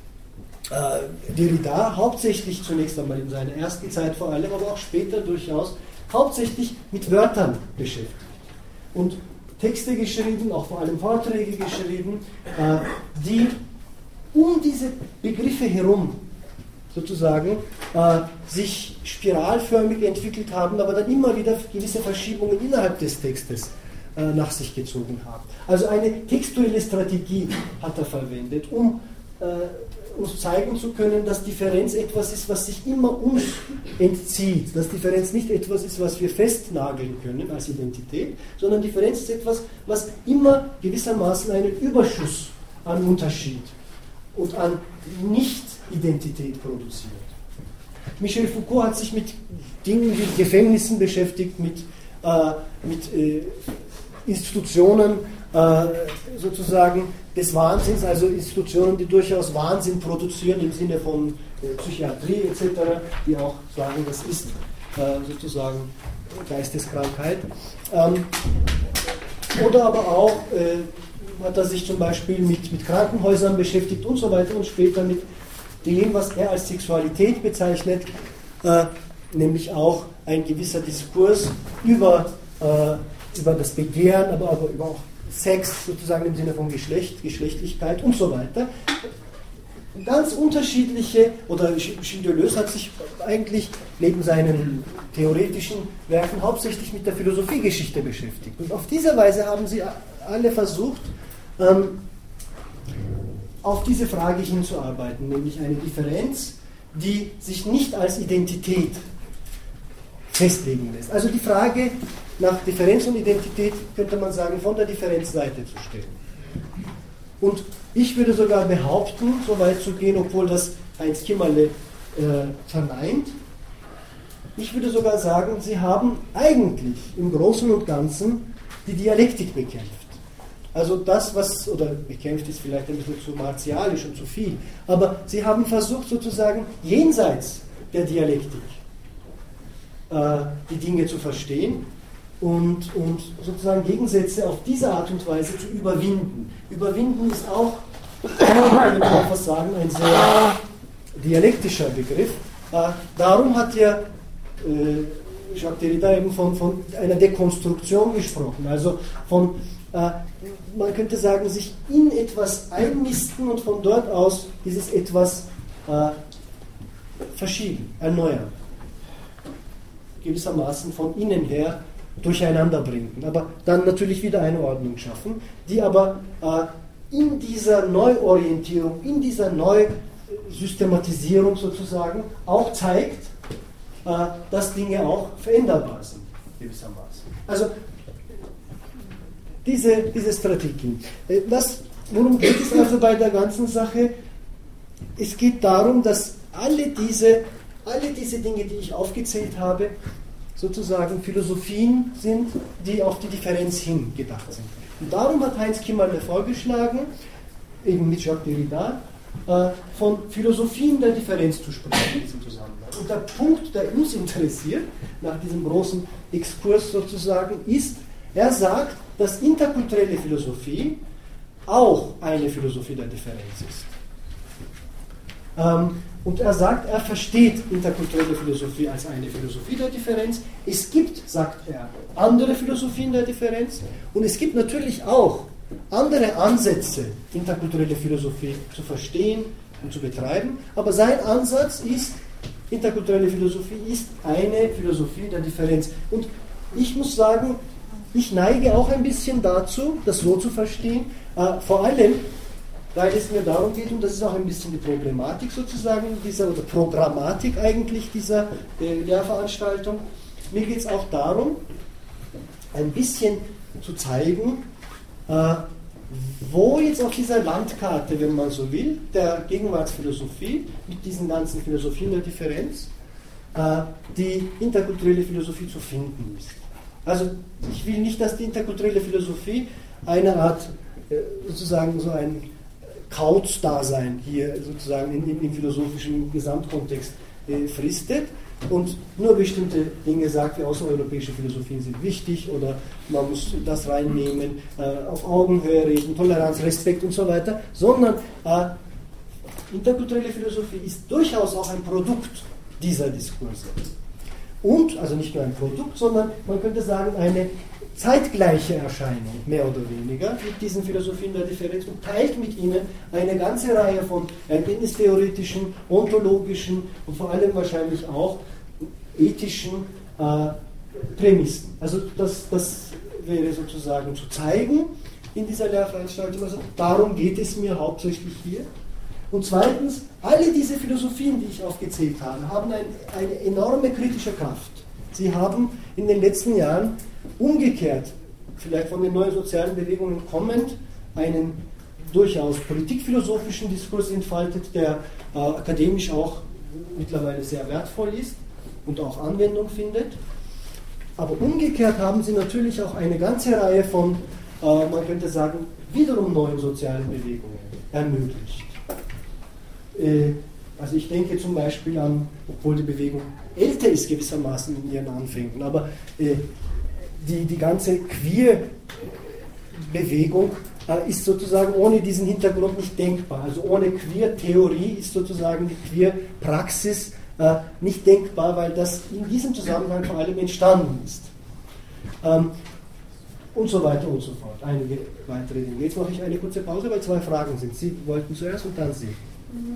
äh, Derrida hauptsächlich zunächst einmal in seiner ersten Zeit vor allem, aber auch später durchaus, hauptsächlich mit Wörtern beschäftigt und Texte geschrieben, auch vor allem Vorträge geschrieben, äh, die um diese Begriffe herum sozusagen äh, sich spiralförmig entwickelt haben, aber dann immer wieder gewisse Verschiebungen innerhalb des Textes äh, nach sich gezogen haben. Also eine textuelle Strategie hat er verwendet, um äh, uns zeigen zu können, dass Differenz etwas ist, was sich immer uns entzieht, dass Differenz nicht etwas ist, was wir festnageln können als Identität, sondern Differenz ist etwas, was immer gewissermaßen einen Überschuss an Unterschied und an Nicht-Identität produziert. Michel Foucault hat sich mit Dingen wie Gefängnissen beschäftigt, mit, äh, mit äh, Institutionen äh, sozusagen des Wahnsinns, also Institutionen, die durchaus Wahnsinn produzieren im Sinne von äh, Psychiatrie et cetera, die auch sagen, das ist äh, sozusagen Geisteskrankheit. Ähm, oder aber auch äh, hat er sich zum Beispiel mit, mit Krankenhäusern beschäftigt und so weiter und später mit dem, was er als Sexualität bezeichnet, äh, nämlich auch ein gewisser Diskurs über, äh, über das Begehren, aber, aber über auch Sex sozusagen im Sinne von Geschlecht, Geschlechtlichkeit und so weiter. Ganz unterschiedliche, oder Gilles Deleuze hat sich eigentlich neben seinen theoretischen Werken hauptsächlich mit der Philosophiegeschichte beschäftigt. Und auf diese Weise haben sie alle versucht, ähm, auf diese Frage hinzuarbeiten, nämlich eine Differenz, die sich nicht als Identität festlegen lässt. Also die Frage nach Differenz und Identität, könnte man sagen, von der Differenzseite zu stellen. Und ich würde sogar behaupten, so weit zu gehen, obwohl das Heinz Kimmerle äh, verneint, ich würde sogar sagen, sie haben eigentlich im Großen und Ganzen die Dialektik bekämpft. Also das, was, oder bekämpft ist vielleicht ein bisschen zu martialisch und zu viel, aber sie haben versucht sozusagen jenseits der Dialektik äh, die Dinge zu verstehen und, und sozusagen Gegensätze auf diese Art und Weise zu überwinden. Überwinden ist auch, kann man auch was sagen, ein sehr dialektischer Begriff. Äh, darum hat ja äh, Jacques Derrida eben von, von einer Dekonstruktion gesprochen, also von, äh, man könnte sagen, sich in etwas einnisten und von dort aus dieses etwas äh, verschieben, erneuern. Gewissermaßen von innen her durcheinander bringen, aber dann natürlich wieder eine Ordnung schaffen, die aber äh, in dieser Neuorientierung, in dieser Neusystematisierung sozusagen auch zeigt, äh, dass Dinge auch veränderbar sind, gewissermaßen. Also diese, diese Strategien. Äh, was, worum geht es also bei der ganzen Sache? Es geht darum, dass alle diese, alle diese Dinge, die ich aufgezählt habe, sozusagen Philosophien sind, die auf die Differenz hin gedacht sind. Und darum hat Heinz Kimmerle vorgeschlagen, eben mit Jacques Derrida, äh, von Philosophien der Differenz zu sprechen in diesem Zusammenhang. Und der Punkt, der uns interessiert, nach diesem großen Exkurs sozusagen, ist, er sagt, dass interkulturelle Philosophie auch eine Philosophie der Differenz ist. Ähm, Und er sagt, er versteht interkulturelle Philosophie als eine Philosophie der Differenz. Es gibt, sagt er, andere Philosophien der Differenz und es gibt natürlich auch andere Ansätze, interkulturelle Philosophie zu verstehen und zu betreiben. Aber sein Ansatz ist, interkulturelle Philosophie ist eine Philosophie der Differenz. Und ich muss sagen, ich neige auch ein bisschen dazu, das so zu verstehen, äh, vor allem, weil es mir darum geht, und das ist auch ein bisschen die Problematik sozusagen, dieser, oder Programmatik eigentlich dieser äh, Lehrveranstaltung, mir geht es auch darum, ein bisschen zu zeigen, äh, wo jetzt auf dieser Landkarte, wenn man so will, der Gegenwartsphilosophie, mit diesen ganzen Philosophien der Differenz, äh, die interkulturelle Philosophie zu finden ist. Also ich will nicht, dass die interkulturelle Philosophie eine Art, äh, sozusagen so ein Kauz-Dasein hier sozusagen in, in, im philosophischen Gesamtkontext äh, fristet und nur bestimmte Dinge sagt, wie außereuropäische Philosophien sind wichtig oder man muss das reinnehmen, äh, auf Augenhöhe reden, Toleranz, Respekt und so weiter, sondern äh, interkulturelle Philosophie ist durchaus auch ein Produkt dieser Diskurse. Und, also nicht nur ein Produkt, sondern man könnte sagen, eine zeitgleiche Erscheinung, mehr oder weniger, mit diesen Philosophien der Differenz und teilt mit ihnen eine ganze Reihe von erkenntnistheoretischen, ontologischen und vor allem wahrscheinlich auch ethischen äh, Prämissen. Also das, das wäre sozusagen zu zeigen in dieser Lehrveranstaltung. Also darum geht es mir hauptsächlich hier. Und zweitens, alle diese Philosophien, die ich aufgezählt habe, haben ein, eine enorme kritische Kraft. Sie haben in den letzten Jahren umgekehrt, vielleicht von den neuen sozialen Bewegungen kommend, einen durchaus politikphilosophischen Diskurs entfaltet, der äh, akademisch auch mittlerweile sehr wertvoll ist und auch Anwendung findet. Aber umgekehrt haben sie natürlich auch eine ganze Reihe von, äh, man könnte sagen, wiederum neuen sozialen Bewegungen ermöglicht. Äh, also ich denke zum Beispiel an, obwohl die Bewegung älter ist gewissermaßen in ihren Anfängen, aber äh, die, die ganze Queer-Bewegung äh, ist sozusagen ohne diesen Hintergrund nicht denkbar. Also ohne Queer-Theorie ist sozusagen die Queer-Praxis äh, nicht denkbar, weil das in diesem Zusammenhang vor allem entstanden ist. Ähm, und so weiter und so fort. Einige weitere Dinge. Jetzt mache ich eine kurze Pause, weil zwei Fragen sind. Sie wollten zuerst und dann Sie.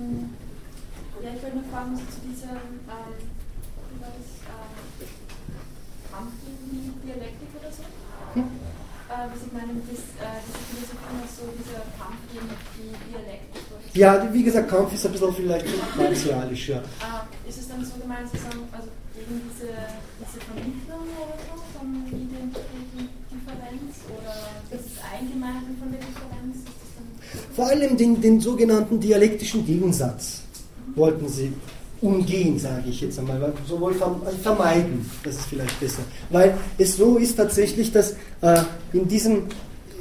Ja, ich wollte nur fragen, was zu dieser ähm, wie war das, ähm, Kampf gegen die Dialektik oder so? Hm? Äh, was ich meine, das, äh, diese Philosophie ist so dieser Kampf gegen die Dialektik.
Ja, wie gesagt, Kampf ist ein bisschen vielleicht martialisch, ja.
Äh, ist es dann so gemeint, zu sagen, also gegen diese, diese Vermittlung oder so von Identitätsdifferenz oder das Eingemeinden von der Differenz? Ist das dann
Vor allem den, den sogenannten dialektischen Gegensatz wollten sie umgehen, sage ich jetzt einmal, sowohl vermeiden, das ist vielleicht besser, weil es so ist tatsächlich, dass äh, in diesem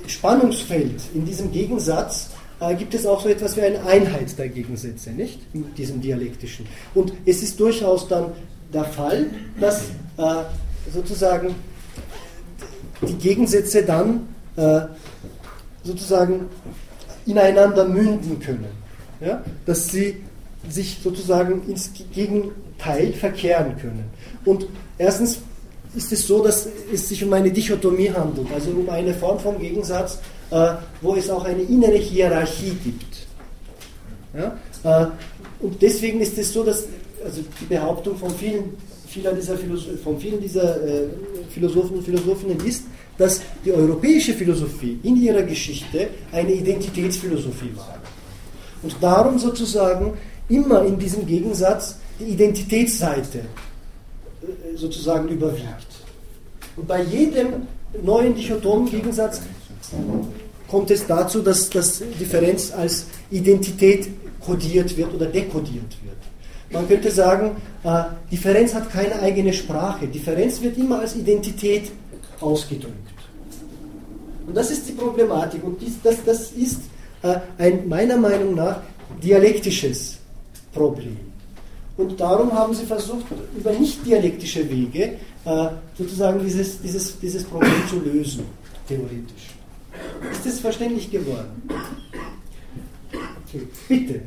Spannungsfeld, in diesem Gegensatz, äh, gibt es auch so etwas wie eine Einheit der Gegensätze, nicht? In diesem dialektischen. Und es ist durchaus dann der Fall, dass äh, sozusagen die Gegensätze dann äh, sozusagen ineinander münden können. Ja? Dass sie sich sozusagen ins Gegenteil verkehren können. Und erstens ist es so, dass es sich um eine Dichotomie handelt, also um eine Form von Gegensatz, äh, wo es auch eine innere Hierarchie gibt. Ja? Äh, und deswegen ist es so, dass also die Behauptung von vielen, vieler dieser Philosoph- von vielen dieser äh, Philosophen und Philosophinnen ist, dass die europäische Philosophie in ihrer Geschichte eine Identitätsphilosophie war. Und darum sozusagen immer in diesem Gegensatz die Identitätsseite äh, sozusagen überwiegt. Und bei jedem neuen dichotomen Gegensatz kommt es dazu, dass, dass Differenz als Identität kodiert wird oder dekodiert wird. Man könnte sagen, äh, Differenz hat keine eigene Sprache. Differenz wird immer als Identität ausgedrückt. Und das ist die Problematik. Und dies, das, das ist äh, ein meiner Meinung nach dialektisches Problem. Und darum haben sie versucht, über nicht dialektische Wege äh, sozusagen dieses, dieses, dieses Problem zu lösen, theoretisch. Ist das verständlich geworden? Okay, bitte.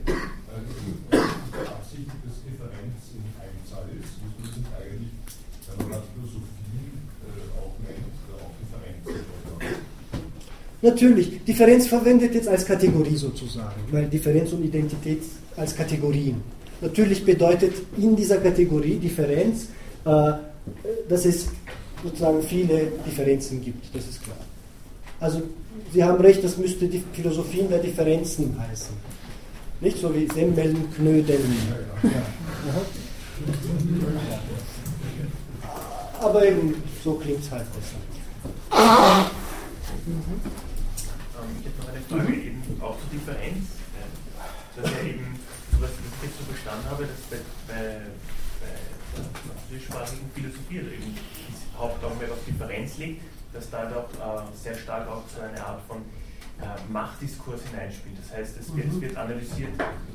Natürlich, Differenz verwendet jetzt als Kategorie sozusagen, weil Differenz und Identität als Kategorien. Natürlich bedeutet in dieser Kategorie Differenz, äh, dass es sozusagen viele Differenzen gibt, das ist klar. Also Sie haben recht, das müsste die Philosophien der Differenzen heißen. Nicht so wie Semmeln, Knödeln. Ja. Aber eben, so klingt es halt besser.
Mhm. Ich habe noch eine Frage mhm. eben auch zur Differenz. Dass ja eben, was ich jetzt so verstanden habe, dass bei, bei, bei der französischsprachigen Philosophie also eben das Hauptaugenmerk auf Differenz liegt, dass da doch äh, sehr stark auch so eine Art von äh, Machtdiskurs hineinspielt. Das heißt, es wird, mhm. es wird analysiert,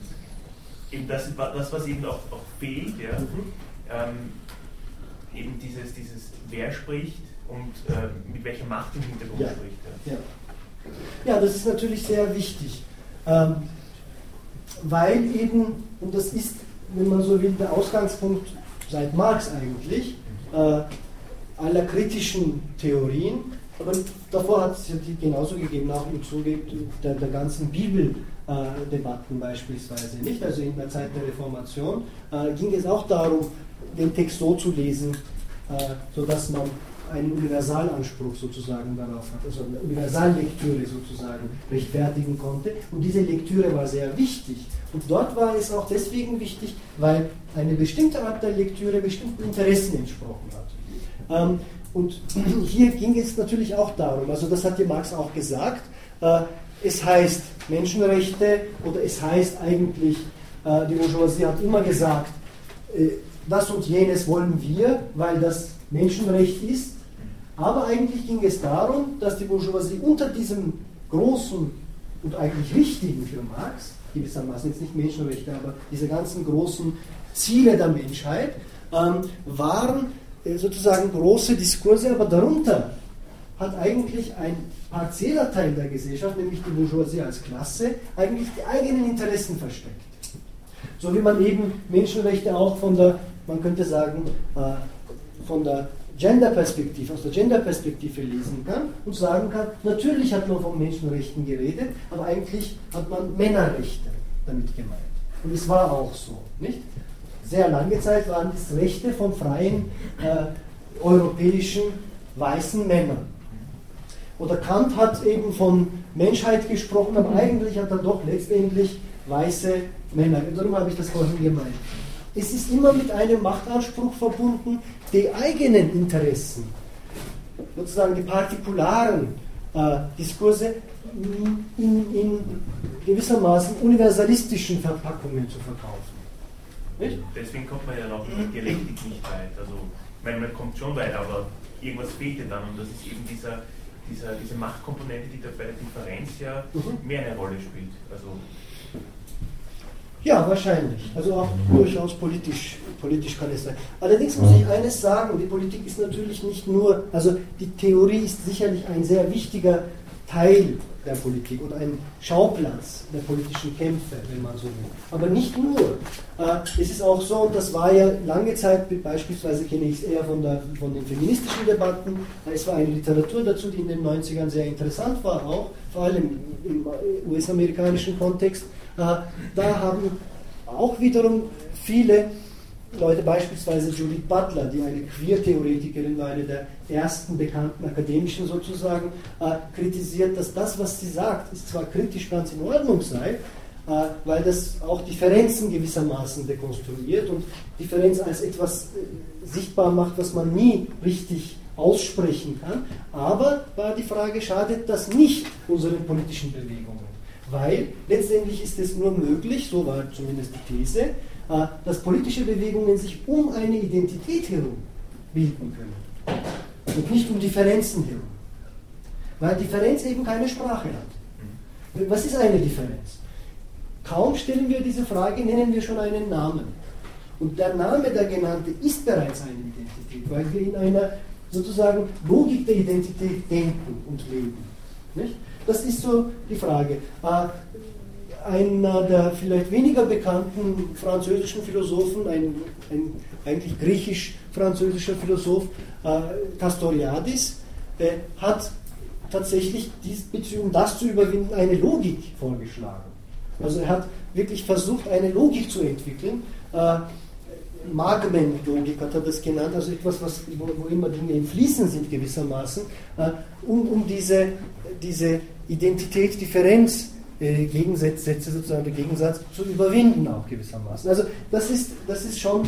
eben das, das was eben auch, auch fehlt, ja, mhm. ähm, eben dieses, dieses wer spricht und äh, mit welcher Macht im Hintergrund
ja.
spricht.
Ja. Ja. Ja, das ist natürlich sehr wichtig, ähm, weil eben, und das ist, wenn man so will, der Ausgangspunkt seit Marx eigentlich, äh, aller kritischen Theorien, aber davor hat es ja die genauso gegeben, auch im Zuge der, der ganzen Bibeldebatten äh, beispielsweise, nicht? Also in der Zeit der Reformation äh, ging es auch darum, den Text so zu lesen, äh, sodass man einen Universalanspruch sozusagen darauf hat, also eine Universallektüre sozusagen rechtfertigen konnte. Und diese Lektüre war sehr wichtig. Und dort war es auch deswegen wichtig, weil eine bestimmte Art der Lektüre bestimmten Interessen entsprochen hat. Ähm, und hier ging es natürlich auch darum, also das hat ja Marx auch gesagt, äh, es heißt Menschenrechte oder es heißt eigentlich, äh, die Bourgeoisie hat immer gesagt, äh, das und jenes wollen wir, weil das Menschenrecht ist. Aber eigentlich ging es darum, dass die Bourgeoisie unter diesem großen und eigentlich wichtigen für Marx, gewissermaßen jetzt nicht Menschenrechte, aber diese ganzen großen Ziele der Menschheit, ähm, waren äh, sozusagen große Diskurse, aber darunter hat eigentlich ein partieller Teil der Gesellschaft, nämlich die Bourgeoisie als Klasse, eigentlich die eigenen Interessen versteckt. So wie man eben Menschenrechte auch von der, man könnte sagen, äh, von der Genderperspektive, aus der Genderperspektive lesen kann und sagen kann, natürlich hat man von Menschenrechten geredet, aber eigentlich hat man Männerrechte damit gemeint. Und es war auch so, nicht? Sehr lange Zeit waren das Rechte von freien äh, europäischen weißen Männern. Oder Kant hat eben von Menschheit gesprochen, aber eigentlich hat er doch letztendlich weiße Männer. Darum habe ich das vorhin gemeint. Es ist immer mit einem Machtanspruch verbunden, die eigenen Interessen, sozusagen die partikularen äh, Diskurse in, in, in gewissermaßen universalistischen Verpackungen zu verkaufen. Nicht?
Deswegen kommt man ja noch mit der Dialektik nicht weit. Also, ich meine, man kommt schon weit, aber irgendwas fehlt ja dann und das ist eben dieser, dieser, diese Machtkomponente, die da bei der Differenz ja mhm. mehr eine Rolle spielt. Also
ja, wahrscheinlich. Also auch durchaus politisch, politisch kann es sein. Allerdings muss ich eines sagen, die Politik ist natürlich nicht nur, also die Theorie ist sicherlich ein sehr wichtiger Teil der Politik und ein Schauplatz der politischen Kämpfe, wenn man so will. Aber nicht nur. Äh, es ist auch so, und das war ja lange Zeit, beispielsweise kenne ich es eher von, der, von den feministischen Debatten, es war eine Literatur dazu, die in den neunzigern sehr interessant war, auch vor allem im U S-amerikanischen Kontext. Äh, da haben auch wiederum viele Leute, beispielsweise Judith Butler, die eine Queer-Theoretikerin war, eine der ersten bekannten Akademischen sozusagen, äh, kritisiert, dass das, was sie sagt, ist zwar kritisch ganz in Ordnung sei, äh, weil das auch Differenzen gewissermaßen dekonstruiert und Differenz als etwas äh, sichtbar macht, was man nie richtig aussprechen kann. Aber war die Frage, schadet das nicht unseren politischen Bewegungen? Weil letztendlich ist es nur möglich, so war zumindest die These, dass politische Bewegungen sich um eine Identität herum bilden können und nicht um Differenzen herum. Weil Differenz eben keine Sprache hat. Was ist eine Differenz? Kaum stellen wir diese Frage, nennen wir schon einen Namen. Und der Name, der genannte, ist bereits eine Identität, weil wir in einer sozusagen Logik der Identität denken und leben. Nicht? Das ist so die Frage. Einer der vielleicht weniger bekannten französischen Philosophen, ein, ein eigentlich griechisch-französischer Philosoph, äh, Castoriadis, äh, hat tatsächlich diesbezüglich, um das zu überwinden, eine Logik vorgeschlagen. Also er hat wirklich versucht, eine Logik zu entwickeln. Äh, Magmen-Logik hat er das genannt, also etwas, was, wo, wo immer Dinge im Fließen sind gewissermaßen, äh, um, um diese, diese Identität, Differenz, äh, Gegensätze sozusagen, der Gegensatz zu überwinden auch gewissermaßen. Also das ist, das ist schon,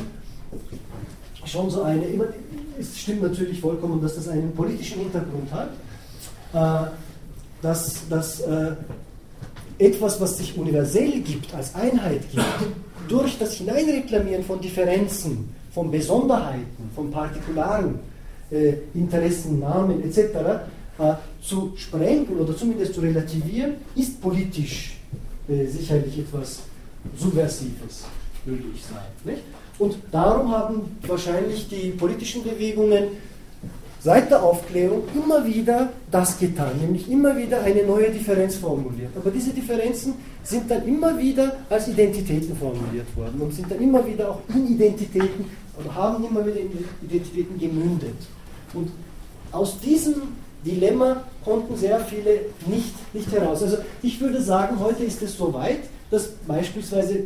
schon so eine, immer, es stimmt natürlich vollkommen, dass das einen politischen Hintergrund hat, äh, dass, dass äh, etwas, was sich universell gibt, als Einheit gibt, durch das Hineinreklamieren von Differenzen, von Besonderheiten, von partikularen äh, Interessen, Namen et cetera äh, zu sprengen oder zumindest zu relativieren, ist politisch äh, sicherlich etwas Subversives, würde ich sagen. Nicht? Und darum haben wahrscheinlich die politischen Bewegungen seit der Aufklärung immer wieder das getan, nämlich immer wieder eine neue Differenz formuliert. Aber diese Differenzen sind dann immer wieder als Identitäten formuliert worden und sind dann immer wieder auch in Identitäten oder haben immer wieder in Identitäten gemündet. Und aus diesem Dilemma konnten sehr viele nicht, nicht heraus. Also ich würde sagen, heute ist es so weit, dass beispielsweise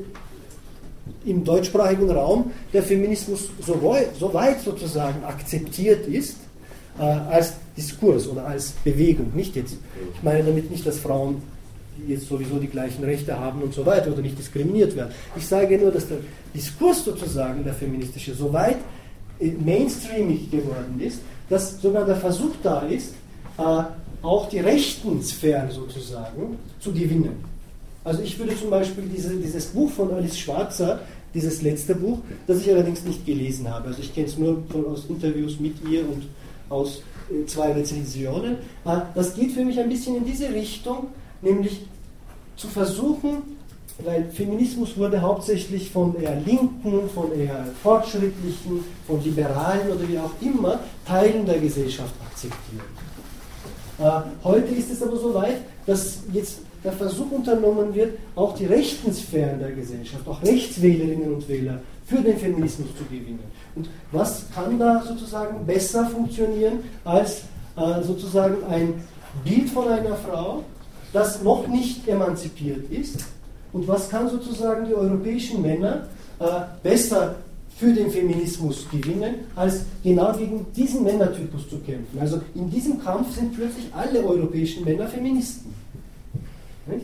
im deutschsprachigen Raum der Feminismus so weit, so weit sozusagen akzeptiert ist, äh, als Diskurs oder als Bewegung. Nicht jetzt, ich meine damit nicht, dass Frauen jetzt sowieso die gleichen Rechte haben und so weiter oder nicht diskriminiert werden. Ich sage nur, dass der Diskurs sozusagen, der feministische, so weit äh, mainstreamig geworden ist, dass sogar der Versuch da ist, äh, auch die rechten Sphären sozusagen zu gewinnen. Also ich würde zum Beispiel diese, dieses Buch von Alice Schwarzer, dieses letzte Buch, das ich allerdings nicht gelesen habe, also ich kenne es nur von, aus Interviews mit ihr und aus äh, zwei Rezensionen, äh, das geht für mich ein bisschen in diese Richtung, nämlich zu versuchen, weil Feminismus wurde hauptsächlich von eher Linken, von eher Fortschrittlichen, von Liberalen oder wie auch immer Teilen der Gesellschaft akzeptiert. Äh, heute ist es aber so weit, dass jetzt der Versuch unternommen wird, auch die rechten Sphären der Gesellschaft, auch Rechtswählerinnen und Wähler für den Feminismus zu gewinnen. Und was kann da sozusagen besser funktionieren als äh, sozusagen ein Bild von einer Frau, das noch nicht emanzipiert ist? Und was kann sozusagen die europäischen Männer äh, besser für den Feminismus gewinnen, als genau gegen diesen Männertypus zu kämpfen? Also in diesem Kampf sind plötzlich alle europäischen Männer Feministen. Nicht?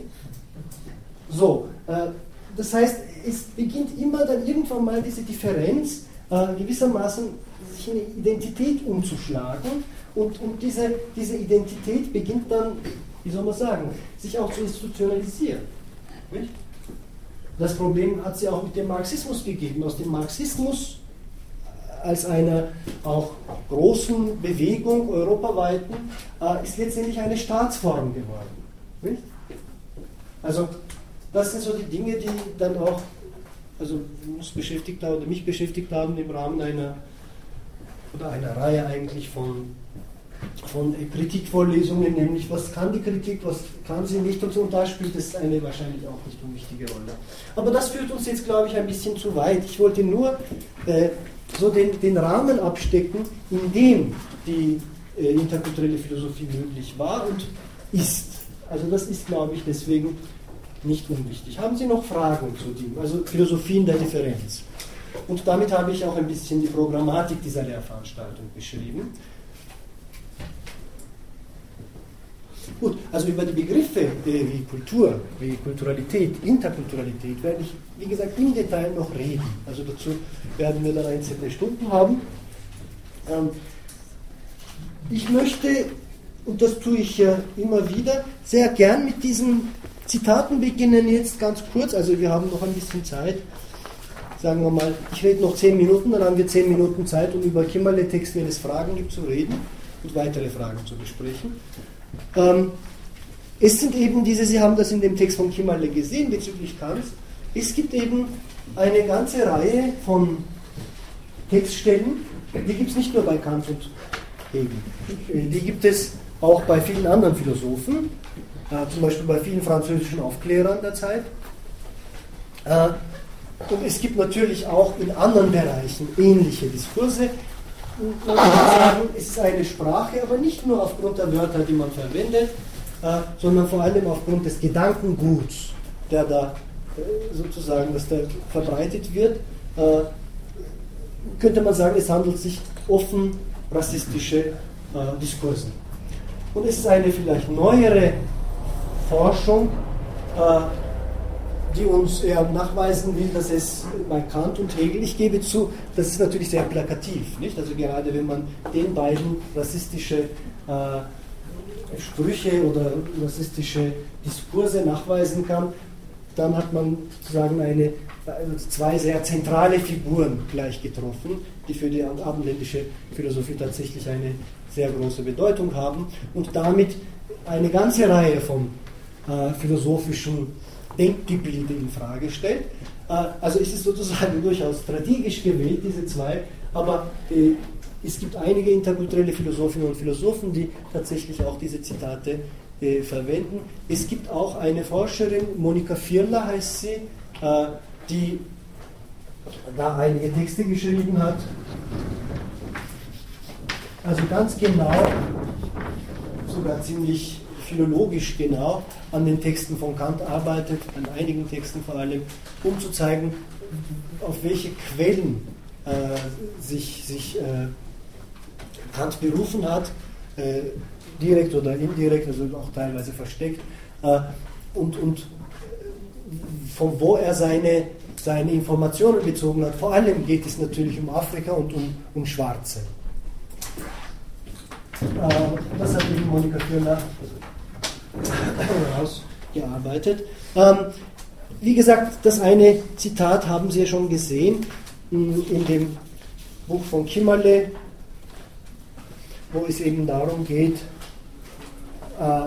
So, äh, das heißt, es beginnt immer dann irgendwann mal diese Differenz äh, gewissermaßen sich in eine Identität umzuschlagen und, und diese, diese Identität beginnt dann, wie soll man sagen, sich auch zu institutionalisieren. Nicht? Das Problem hat es ja auch mit dem Marxismus gegeben. Aus dem Marxismus als einer auch großen Bewegung, europaweiten, äh, ist letztendlich eine Staatsform geworden. Nicht? Also das sind so die Dinge, die dann auch also uns beschäftigt haben oder mich beschäftigt haben im Rahmen einer oder einer Reihe eigentlich von, von Kritikvorlesungen, nämlich was kann die Kritik, was kann sie nicht und so, und da spielt es eine wahrscheinlich auch nicht unwichtige Rolle. Aber das führt uns jetzt, glaube ich, ein bisschen zu weit. Ich wollte nur äh, so den, den Rahmen abstecken, in dem die äh, interkulturelle Philosophie möglich war und ist. Also das ist, glaube ich, deswegen nicht unwichtig. Haben Sie noch Fragen zu dem? Also Philosophie in der Differenz. Und damit habe ich auch ein bisschen die Programmatik dieser Lehrveranstaltung beschrieben. Gut, also über die Begriffe äh, wie Kultur, wie Kulturalität, Interkulturalität werde ich, wie gesagt, im Detail noch reden. Also dazu werden wir dann einzelne Stunden haben. Ähm, ich möchte, und das tue ich ja immer wieder, sehr gern mit diesen Zitaten beginnen jetzt ganz kurz. Also wir haben noch ein bisschen Zeit. Sagen wir mal, ich rede noch zehn Minuten, dann haben wir zehn Minuten Zeit, um über Kimmerle-Text, wenn es Fragen gibt, zu reden und weitere Fragen zu besprechen. Ähm, es sind eben diese, Sie haben das in dem Text von Kimmerle gesehen bezüglich Kants, es gibt eben eine ganze Reihe von Textstellen, die gibt es nicht nur bei Kant und Hegel, die gibt es auch bei vielen anderen Philosophen, äh, zum Beispiel bei vielen französischen Aufklärern der Zeit. Äh, und es gibt natürlich auch in anderen Bereichen ähnliche Diskurse. Man kann sagen, es ist eine Sprache, aber nicht nur aufgrund der Wörter, die man verwendet, äh, sondern vor allem aufgrund des Gedankenguts, der da äh, sozusagen, dass da verbreitet wird. Äh, könnte man sagen, es handelt sich offen rassistische äh, Diskurse. Und es ist eine vielleicht neuere Forschung, äh, die uns eher nachweisen will, dass es bei Kant und Hegel, ich gebe zu, das ist natürlich sehr plakativ, nicht? Also gerade wenn man den beiden rassistische äh, Sprüche oder rassistische Diskurse nachweisen kann, dann hat man sozusagen eine, zwei sehr zentrale Figuren gleich getroffen, die für die abendländische Philosophie tatsächlich eine sehr große Bedeutung haben und damit eine ganze Reihe von äh, philosophischen Denkgebilde in Frage stellt. Also ist es sozusagen durchaus strategisch gewählt, diese zwei, aber äh, es gibt einige interkulturelle Philosophinnen und Philosophen, die tatsächlich auch diese Zitate äh, verwenden. Es gibt auch eine Forscherin, Monika Firler heißt sie, äh, die da einige Texte geschrieben hat. Also ganz genau, sogar ziemlich philologisch genau an den Texten von Kant arbeitet, an einigen Texten vor allem, um zu zeigen, auf welche Quellen äh, sich, sich äh, Kant berufen hat, äh, direkt oder indirekt, also auch teilweise versteckt, äh, und, und von wo er seine, seine Informationen bezogen hat. Vor allem geht es natürlich um Afrika und um, um Schwarze. Äh, das hat eben Monika Firler herausgearbeitet. Ähm, wie gesagt, das eine Zitat haben Sie ja schon gesehen in dem Buch von Kimmerle, wo es eben darum geht, äh,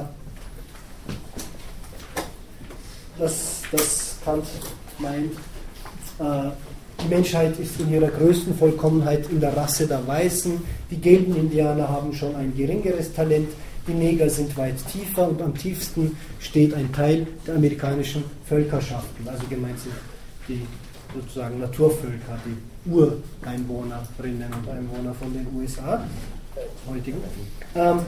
dass, dass Kant meint, äh, die Menschheit ist in ihrer größten Vollkommenheit in der Rasse der Weißen, die gelben Indianer haben schon ein geringeres Talent, die Neger sind weit tiefer und am tiefsten steht ein Teil der amerikanischen Völkerschaften. Also gemeint sind die sozusagen Naturvölker, die Ureinwohnerinnen und Einwohner von den U S A, heutigen. Ähm,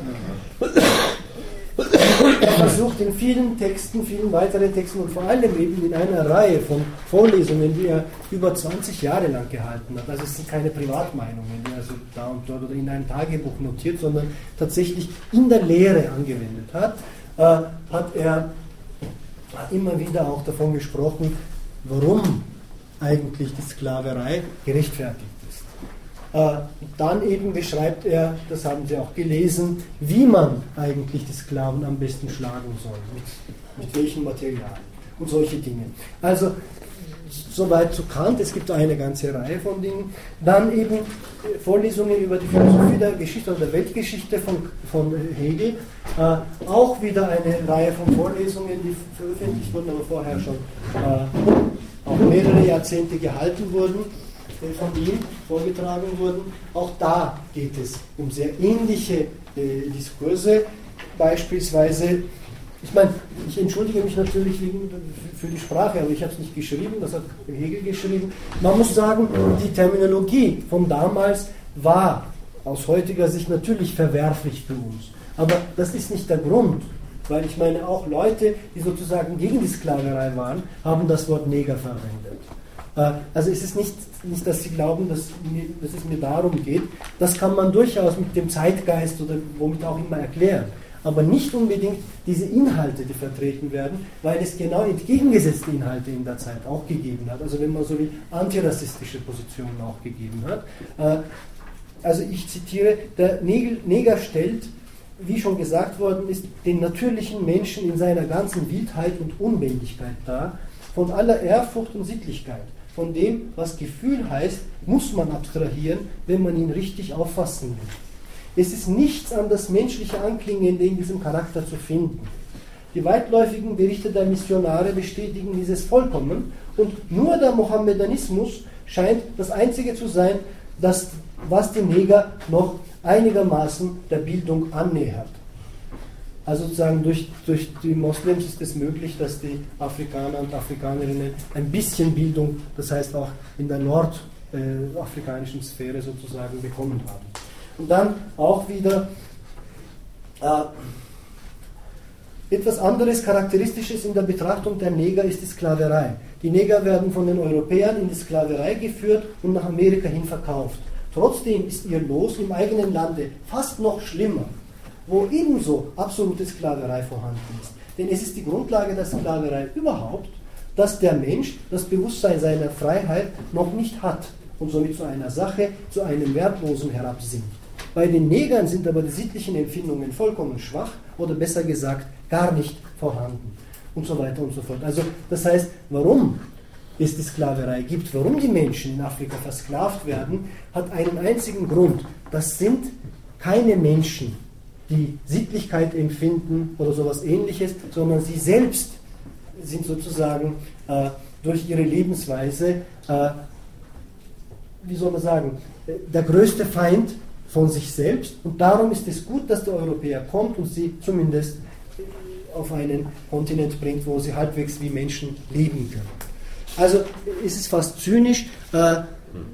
er versucht in vielen Texten, vielen weiteren Texten und vor allem eben in einer Reihe von Vorlesungen, die er über zwanzig Jahre lang gehalten hat. Also es sind keine Privatmeinungen, die er also da und dort oder in einem Tagebuch notiert, sondern tatsächlich in der Lehre angewendet hat, äh, hat er immer wieder auch davon gesprochen, warum eigentlich die Sklaverei gerechtfertigt ist. Äh, dann eben beschreibt er, das haben Sie auch gelesen, wie man eigentlich die Sklaven am besten schlagen soll, mit, mit welchen Materialien und solche Dinge. Also soweit zu Kant, es gibt eine ganze Reihe von Dingen. Dann eben Vorlesungen über die Philosophie der Geschichte oder der Weltgeschichte von, von Hegel. Äh, auch wieder eine Reihe von Vorlesungen, die veröffentlicht wurden, aber vorher schon äh, auch mehrere Jahrzehnte gehalten wurden, äh, von ihm vorgetragen wurden. Auch da geht es um sehr ähnliche äh, Diskurse. Beispielsweise, ich meine, ich entschuldige mich natürlich für die Sprache, aber ich habe es nicht geschrieben, das hat Hegel geschrieben. Man muss sagen, die Terminologie von damals war aus heutiger Sicht natürlich verwerflich für uns. Aber das ist nicht der Grund, weil ich meine, auch Leute, die sozusagen gegen die Sklaverei waren, haben das Wort Neger verwendet. Also es ist nicht, nicht dass sie glauben, dass, mir, dass es mir darum geht. Das kann man durchaus mit dem Zeitgeist oder womit auch immer erklären. Aber nicht unbedingt diese Inhalte, die vertreten werden, weil es genau entgegengesetzte Inhalte in der Zeit auch gegeben hat. Also wenn man so will, antirassistische Positionen auch gegeben hat. Also ich zitiere, der Neger stellt, wie schon gesagt worden ist, den natürlichen Menschen in seiner ganzen Wildheit und Unbändigkeit dar, von aller Ehrfurcht und Sittlichkeit. Von dem, was Gefühl heißt, muss man abstrahieren, wenn man ihn richtig auffassen will. Es ist nichts an das menschliche Anklingende in diesem Charakter zu finden. Die weitläufigen Berichte der Missionare bestätigen dieses vollkommen und nur der Mohammedanismus scheint das Einzige zu sein, das, was den Neger noch einigermaßen der Bildung annähert. Also sozusagen durch, durch die Moslems ist es möglich, dass die Afrikaner und Afrikanerinnen ein bisschen Bildung, das heißt auch in der nordafrikanischen äh, Sphäre sozusagen bekommen haben. Und dann auch wieder äh, etwas anderes Charakteristisches in der Betrachtung der Neger ist die Sklaverei. Die Neger werden von den Europäern in die Sklaverei geführt und nach Amerika hin verkauft. Trotzdem ist ihr Los im eigenen Lande fast noch schlimmer, wo ebenso absolute Sklaverei vorhanden ist. Denn es ist die Grundlage der Sklaverei überhaupt, dass der Mensch das Bewusstsein seiner Freiheit noch nicht hat und somit zu einer Sache, zu einem Wertlosen herabsinkt. Bei den Negern sind aber die sittlichen Empfindungen vollkommen schwach oder besser gesagt gar nicht vorhanden und so weiter und so fort. Also das heißt, warum es die Sklaverei gibt, warum die Menschen in Afrika versklavt werden, hat einen einzigen Grund. Das sind keine Menschen, die Sittlichkeit empfinden oder sowas Ähnliches, sondern sie selbst sind sozusagen äh, durch ihre Lebensweise, äh, wie soll man sagen, der größte Feind von sich selbst, und darum ist es gut, dass der Europäer kommt und sie zumindest auf einen Kontinent bringt, wo sie halbwegs wie Menschen leben können. Also ist es fast zynisch. Äh,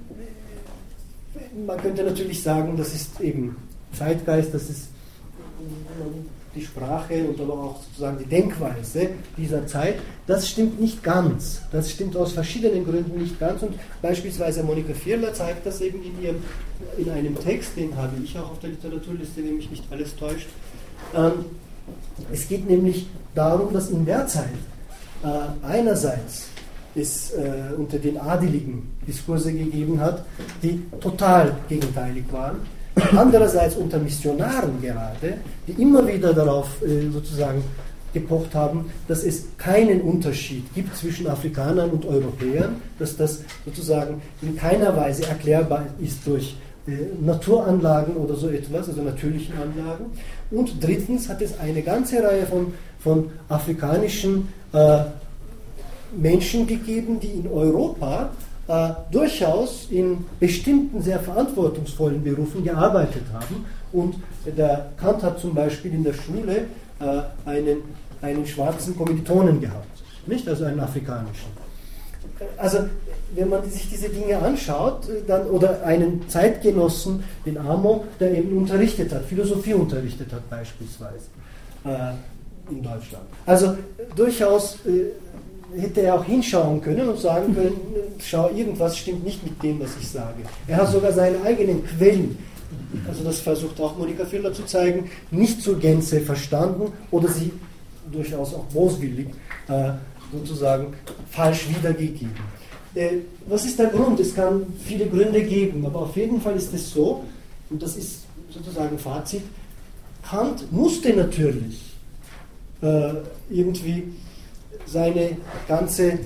man könnte natürlich sagen, das ist eben Zeitgeist, das ist die Sprache und aber auch sozusagen die Denkweise dieser Zeit. Das stimmt nicht ganz. Das stimmt aus verschiedenen Gründen nicht ganz. Und beispielsweise Monika Vierler zeigt das eben in, ihrem, in einem Text, den habe ich auch auf der Literaturliste, wenn mich nicht alles täuscht. Ähm, es geht nämlich darum, dass in der Zeit äh, einerseits es äh, unter den Adeligen Diskurse gegeben hat, die total gegenteilig waren. Andererseits unter Missionaren gerade, die immer wieder darauf äh, sozusagen gepocht haben, dass es keinen Unterschied gibt zwischen Afrikanern und Europäern, dass das sozusagen in keiner Weise erklärbar ist durch äh, Naturanlagen oder so etwas, also natürlichen Anlagen. Und drittens hat es eine ganze Reihe von, von afrikanischen äh, Menschen gegeben, die in Europa Äh, durchaus in bestimmten sehr verantwortungsvollen Berufen gearbeitet haben. Und der Kant hat zum Beispiel in der Schule äh, einen, einen schwarzen Kommilitonen gehabt, nicht? Also einen afrikanischen. Also wenn man sich diese Dinge anschaut, dann, oder einen Zeitgenossen, den Amo, der eben unterrichtet hat, Philosophie unterrichtet hat beispielsweise äh, in Deutschland. Also durchaus äh, hätte er auch hinschauen können und sagen können, schau, irgendwas stimmt nicht mit dem, was ich sage. Er hat sogar seine eigenen Quellen, also das versucht auch Monika Vierler zu zeigen, nicht zur Gänze verstanden oder sie durchaus auch boswillig äh, sozusagen falsch wiedergegeben. Äh, was ist der Grund? Es kann viele Gründe geben, aber auf jeden Fall ist es so, und das ist sozusagen Fazit, Kant musste natürlich äh, irgendwie seine ganze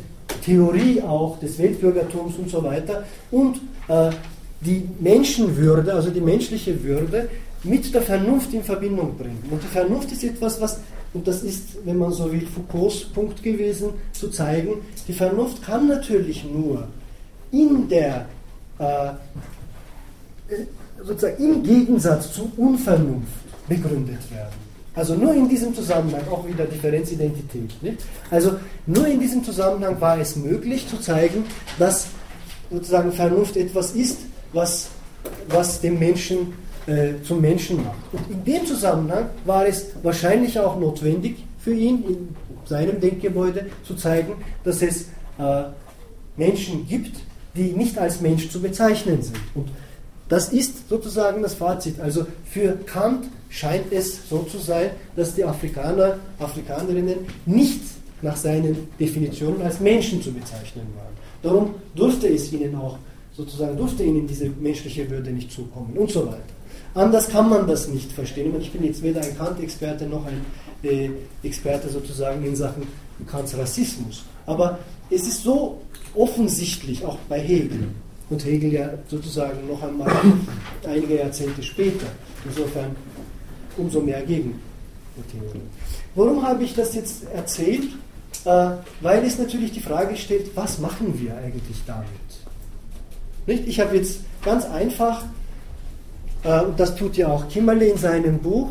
Theorie auch des Weltbürgertums und so weiter und äh, die Menschenwürde, also die menschliche Würde, mit der Vernunft in Verbindung bringen. Und die Vernunft ist etwas, was, und das ist, wenn man so will, Foucaults Punkt gewesen, zu zeigen, die Vernunft kann natürlich nur in der, äh, sozusagen im Gegensatz zur Unvernunft begründet werden. Also nur in diesem Zusammenhang, auch wieder Differenzidentität. Nicht? Also nur in diesem Zusammenhang war es möglich zu zeigen, dass sozusagen Vernunft etwas ist, was, was den Menschen äh, zum Menschen macht. Und in dem Zusammenhang war es wahrscheinlich auch notwendig für ihn, in seinem Denkgebäude zu zeigen, dass es äh, Menschen gibt, die nicht als Mensch zu bezeichnen sind. Und das ist sozusagen das Fazit. Also für Kant scheint es so zu sein, dass die Afrikaner, Afrikanerinnen nicht nach seinen Definitionen als Menschen zu bezeichnen waren. Darum durfte es ihnen auch, sozusagen durfte ihnen diese menschliche Würde nicht zukommen und so weiter. Anders kann man das nicht verstehen. Ich bin jetzt weder ein Kant-Experte noch ein äh, Experte sozusagen in Sachen Kants Rassismus. Aber es ist so offensichtlich, auch bei Hegel, und Hegel ja sozusagen noch einmal einige Jahrzehnte später, insofern umso mehr gegen die Theorie. Warum habe ich das jetzt erzählt? Äh, weil es natürlich die Frage stellt, was machen wir eigentlich damit? Nicht? Ich habe jetzt ganz einfach, äh, und das tut ja auch Kimmerle in seinem Buch,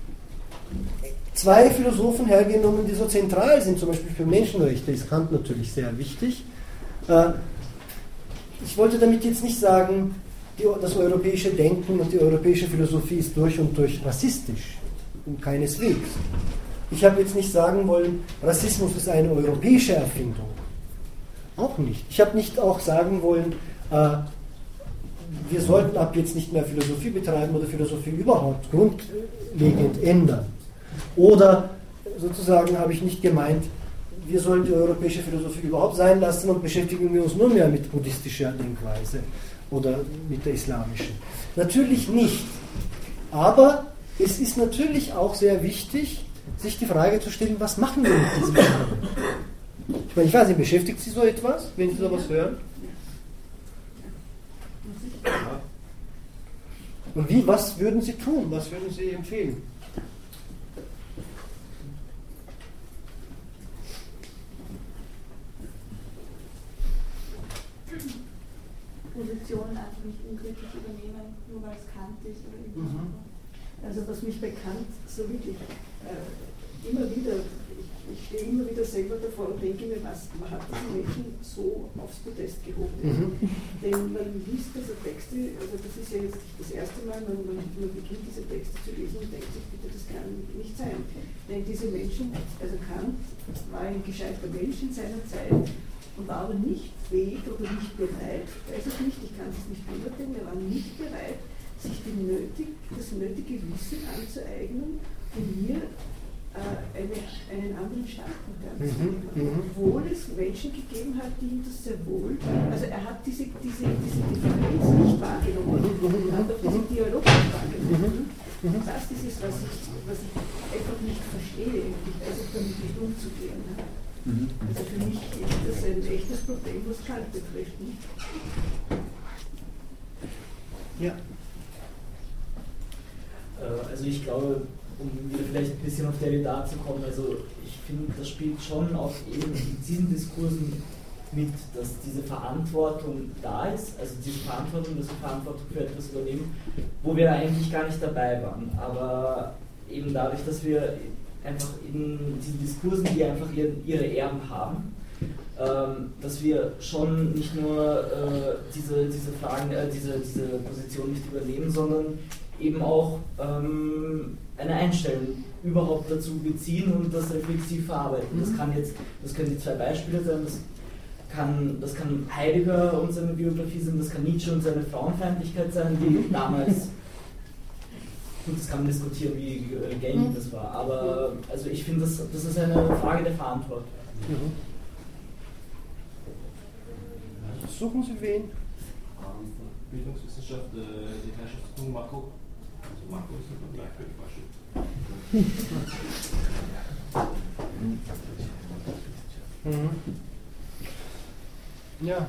zwei Philosophen hergenommen, die so zentral sind, zum Beispiel für Menschenrechte, ist Kant natürlich sehr wichtig. Äh, ich wollte damit jetzt nicht sagen, die, das europäische Denken und die europäische Philosophie ist durch und durch rassistisch, und keineswegs. Ich habe jetzt nicht sagen wollen, Rassismus ist eine europäische Erfindung. Auch nicht. Ich habe nicht auch sagen wollen, äh, wir sollten ab jetzt nicht mehr Philosophie betreiben oder Philosophie überhaupt grundlegend ändern. Oder sozusagen habe ich nicht gemeint, wir sollen die europäische Philosophie überhaupt sein lassen und beschäftigen wir uns nur mehr mit buddhistischer Denkweise oder mit der islamischen. Natürlich nicht. Aber es ist natürlich auch sehr wichtig, sich die Frage zu stellen, was machen wir mit diesem Thema? Ich meine, ich weiß nicht, beschäftigt Sie so etwas, wenn Sie sowas hören? Und wie, was würden Sie tun? Was würden Sie empfehlen?
Positionen einfach nicht unkritisch übernehmen, nur weil es Kant ist oder irgendwas.
Mhm.
Also was mich bei Kant so wirklich äh, immer wieder, ich, ich stehe immer wieder selber davor und denke mir, was, man hat diese Menschen so aufs Podest gehoben. Mhm. Denn man liest diese Texte, also das ist ja jetzt nicht das erste Mal, man, man, man beginnt diese Texte zu lesen und denkt sich, bitte, das kann nicht sein. Denn diese Menschen, also Kant war ein gescheiter Mensch in seiner Zeit, und war aber nicht fähig oder nicht bereit, weiß ich nicht, ich kann es nicht beurteilen, er war nicht bereit, sich die nötig, das nötige Wissen anzueignen, um hier äh, eine, einen anderen Standpunkt anzunehmen. Mhm, obwohl es Menschen gegeben hat, die ihm das sehr wohl, also er hat diese, diese, diese Differenz nicht wahrgenommen, er hat auch diesen Dialog nicht wahrgenommen. Und das ist es, was ich, was ich einfach nicht verstehe, ich weiß auch damit nicht umzugehen. Also für mich ist das ein echtes Problem, was Kant betrifft.
Ja.
Also ich glaube, um wieder vielleicht ein bisschen auf Derrida zu kommen, also ich finde, das spielt schon auch eben in diesen Diskursen mit, dass diese Verantwortung da ist, also diese Verantwortung, dass wir Verantwortung für etwas übernehmen, wo wir eigentlich gar nicht dabei waren, aber eben dadurch, dass wir einfach in diesen Diskursen, die einfach ihre Erben haben, ähm, dass wir schon nicht nur äh, diese, diese Fragen, äh, diese, diese Position nicht übernehmen, sondern eben auch ähm, eine Einstellung überhaupt dazu beziehen und das reflexiv verarbeiten. Das kann jetzt, das können die zwei Beispiele sein, das kann, das kann Heidegger und seine Biografie sein, das kann Nietzsche und seine Frauenfeindlichkeit sein, die damals. Gut, das kann man diskutieren, wie gängig das war, aber also ich finde, das, das ist eine Frage der Verantwortung.
Mhm. Suchen Sie wen?
Ähm, Bildungswissenschaft, äh, die Herrschaftskunde Makro. Also Makro ist nicht gleichgültig,
Mhm. Ja.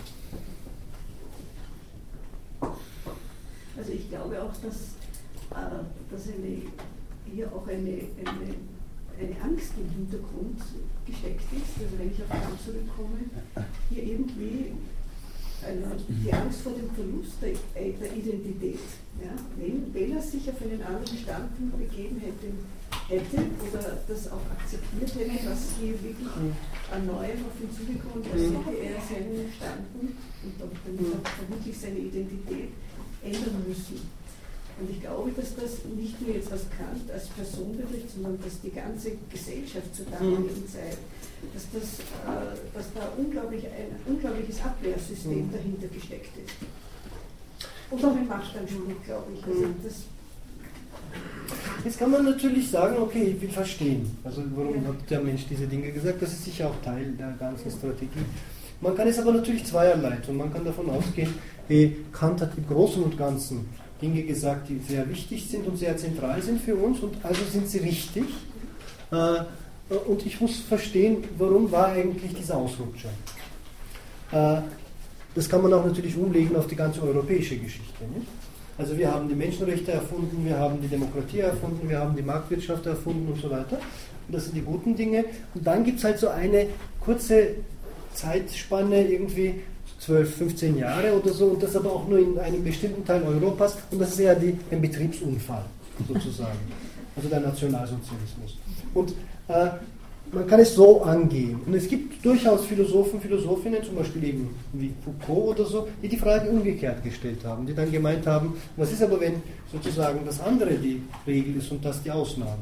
Also ich glaube auch, dass, äh, dass eine, hier auch eine, eine, eine Angst im Hintergrund gesteckt ist, also wenn ich auf Kant zurückkomme, hier irgendwie eine, die Angst vor dem Verlust der, der Identität. Ja? Wenn, wenn er sich auf einen anderen Standpunkt begeben hätte, hätte oder das auch akzeptiert hätte, was hier wirklich an Neuem auf ihn zugekommen ist, hätte er seinen Standpunkt und damit auch vermutlich seine Identität ändern müssen. Und ich glaube, dass das nicht nur jetzt was Kant als Person betrifft, sondern dass die ganze Gesellschaft zur damaligen Zeit, dass, das, äh, dass da unglaublich ein unglaubliches Abwehrsystem dahinter gesteckt ist. Und auch ein Machtanspruch, glaube ich. Also das
Jetzt kann man natürlich sagen, okay, ich will verstehen, also warum ja. hat der Mensch diese Dinge gesagt, das ist sicher auch Teil der ganzen Strategie. Man kann es aber natürlich zweierlei tun, man kann davon ausgehen, hey, Kant hat im Großen und Ganzen Dinge gesagt, die sehr wichtig sind und sehr zentral sind für uns und also sind sie richtig. Äh, und ich muss verstehen, warum war eigentlich dieser Ausrutscher. Äh, das kann man auch natürlich umlegen auf die ganze europäische Geschichte. Nicht? Also wir haben die Menschenrechte erfunden, wir haben die Demokratie erfunden, wir haben die Marktwirtschaft erfunden und so weiter. Und das sind die guten Dinge. Und dann gibt es halt so eine kurze Zeitspanne, irgendwie zwölf, fünfzehn Jahre oder so, und das aber auch nur in einem bestimmten Teil Europas, und das ist ja die, ein Betriebsunfall sozusagen, also der Nationalsozialismus. Und äh, man kann es so angehen. Und es gibt durchaus Philosophen, Philosophinnen, zum Beispiel eben wie Foucault oder so, die die Frage umgekehrt gestellt haben, die dann gemeint haben, was ist aber, wenn sozusagen das andere die Regel ist und das die Ausnahme?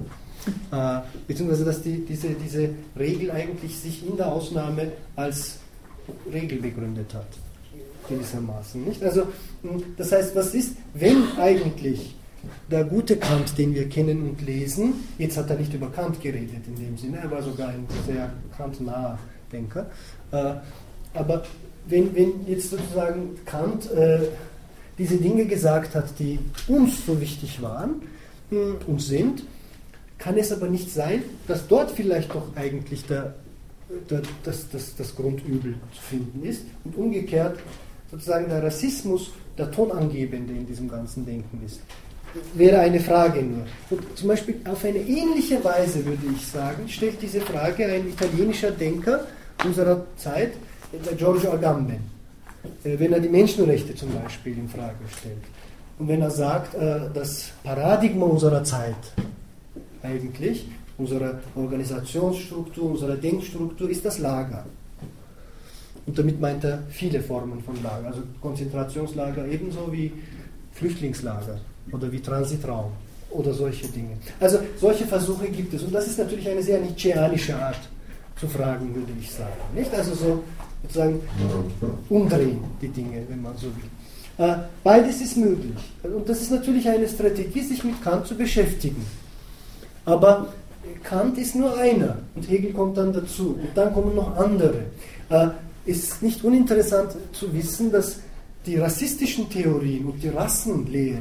Äh, beziehungsweise, dass die, diese, diese Regel eigentlich sich in der Ausnahme als Regel begründet hat, gewissermaßen. Nicht? Also, das heißt, was ist, wenn eigentlich der gute Kant, den wir kennen und lesen, jetzt hat er nicht über Kant geredet in dem Sinne, er war sogar ein sehr kantnaher Denker, äh, aber wenn, wenn jetzt sozusagen Kant äh, diese Dinge gesagt hat, die uns so wichtig waren mh, und sind, kann es aber nicht sein, dass dort vielleicht doch eigentlich der, der, das, das, das Grundübel zu finden ist und umgekehrt sozusagen der Rassismus der Tonangebende in diesem ganzen Denken ist. Wäre eine Frage nur. Und zum Beispiel auf eine ähnliche Weise, würde ich sagen, stellt diese Frage ein italienischer Denker unserer Zeit, der Giorgio Agamben, wenn er die Menschenrechte zum Beispiel in Frage stellt. Und wenn er sagt, das Paradigma unserer Zeit eigentlich, unserer Organisationsstruktur, unserer Denkstruktur ist das Lager. Und damit meint er viele Formen von Lager, also Konzentrationslager ebenso wie Flüchtlingslager oder wie Transitraum oder solche Dinge. Also solche Versuche gibt es und das ist natürlich eine sehr nietzscheanische Art zu fragen, würde ich sagen. Nicht? Also so sozusagen umdrehen die Dinge, wenn man so will. Äh, beides ist möglich und das ist natürlich eine Strategie, sich mit Kant zu beschäftigen. Aber Kant ist nur einer und Hegel kommt dann dazu und dann kommen noch andere. Äh, es ist nicht uninteressant zu wissen, dass die rassistischen Theorien und die Rassenlehre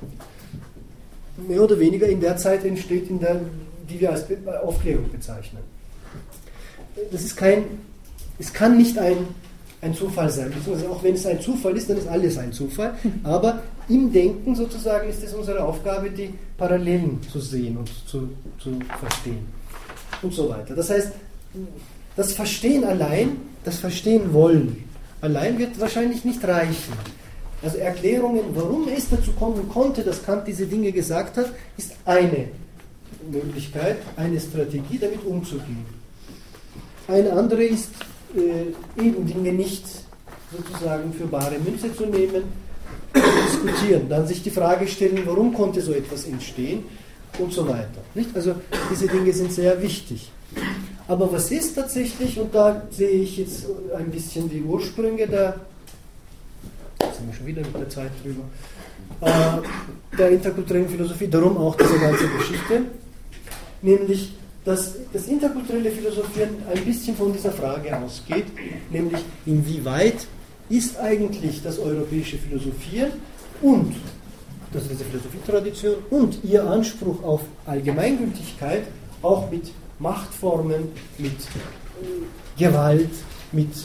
mehr oder weniger in der Zeit entsteht, in der, die wir als Aufklärung bezeichnen. Das ist kein, es kann nicht ein, ein Zufall sein, beziehungsweise auch wenn es ein Zufall ist, dann ist alles ein Zufall, aber im Denken sozusagen ist es unsere Aufgabe, die Parallelen zu sehen und zu, zu verstehen und so weiter. Das heißt, das Verstehen allein, das Verstehen wollen, allein wird wahrscheinlich nicht reichen. Also Erklärungen, warum es dazu kommen konnte, dass Kant diese Dinge gesagt hat, ist eine Möglichkeit, eine Strategie, damit umzugehen. Eine andere ist, äh, eben Dinge nicht sozusagen für bare Münze zu nehmen, zu diskutieren, dann sich die Frage stellen, warum konnte so etwas entstehen und so weiter. Nicht? Also diese Dinge sind sehr wichtig. Aber was ist tatsächlich, und da sehe ich jetzt ein bisschen die Ursprünge der, jetzt sind wir schon wieder mit der Zeit drüber, äh, der interkulturellen Philosophie, darum auch diese ganze Geschichte, nämlich, dass das interkulturelle Philosophieren ein bisschen von dieser Frage ausgeht, nämlich inwieweit ist eigentlich das europäische Philosophieren und, also diese Philosophietradition und ihr Anspruch auf Allgemeingültigkeit auch mit Machtformen, mit Gewalt, mit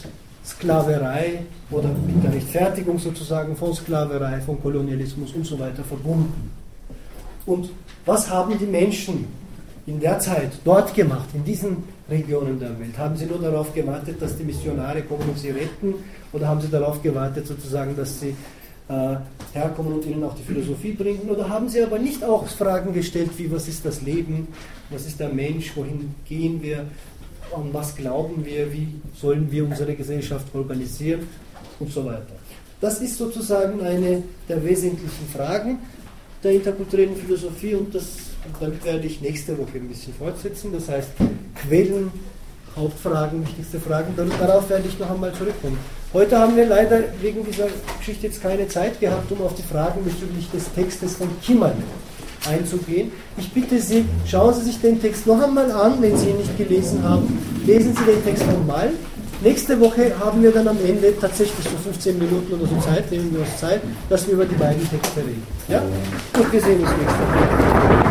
Sklaverei oder mit der Rechtfertigung sozusagen von Sklaverei, von Kolonialismus und so weiter verbunden. Und was haben die Menschen in der Zeit dort gemacht, in diesen Regionen der Welt? Haben sie nur darauf gewartet, dass die Missionare kommen und sie retten, oder haben sie darauf gewartet, sozusagen, dass sie äh, herkommen und ihnen auch die Philosophie bringen? Oder haben sie aber nicht auch Fragen gestellt, wie was ist das Leben, was ist der Mensch, wohin gehen wir, an was glauben wir, wie sollen wir unsere Gesellschaft organisieren und so weiter. Das ist sozusagen eine der wesentlichen Fragen der interkulturellen Philosophie, und das, damit werde ich nächste Woche ein bisschen fortsetzen. Das heißt, Quellen, Hauptfragen, wichtigste Fragen, darauf werde ich noch einmal zurückkommen. Heute haben wir leider wegen dieser Geschichte jetzt keine Zeit gehabt, um auf die Fragen bezüglich des Textes von Kimmerle einzugehen. Ich bitte Sie, schauen Sie sich den Text noch einmal an, wenn Sie ihn nicht gelesen haben. Lesen Sie den Text nochmal. Nächste Woche haben wir dann am Ende tatsächlich so fünfzehn Minuten oder so Zeit, nehmen wir uns Zeit, dass wir über die beiden Texte reden. Ja? Gut, wir sehen uns nächste Woche.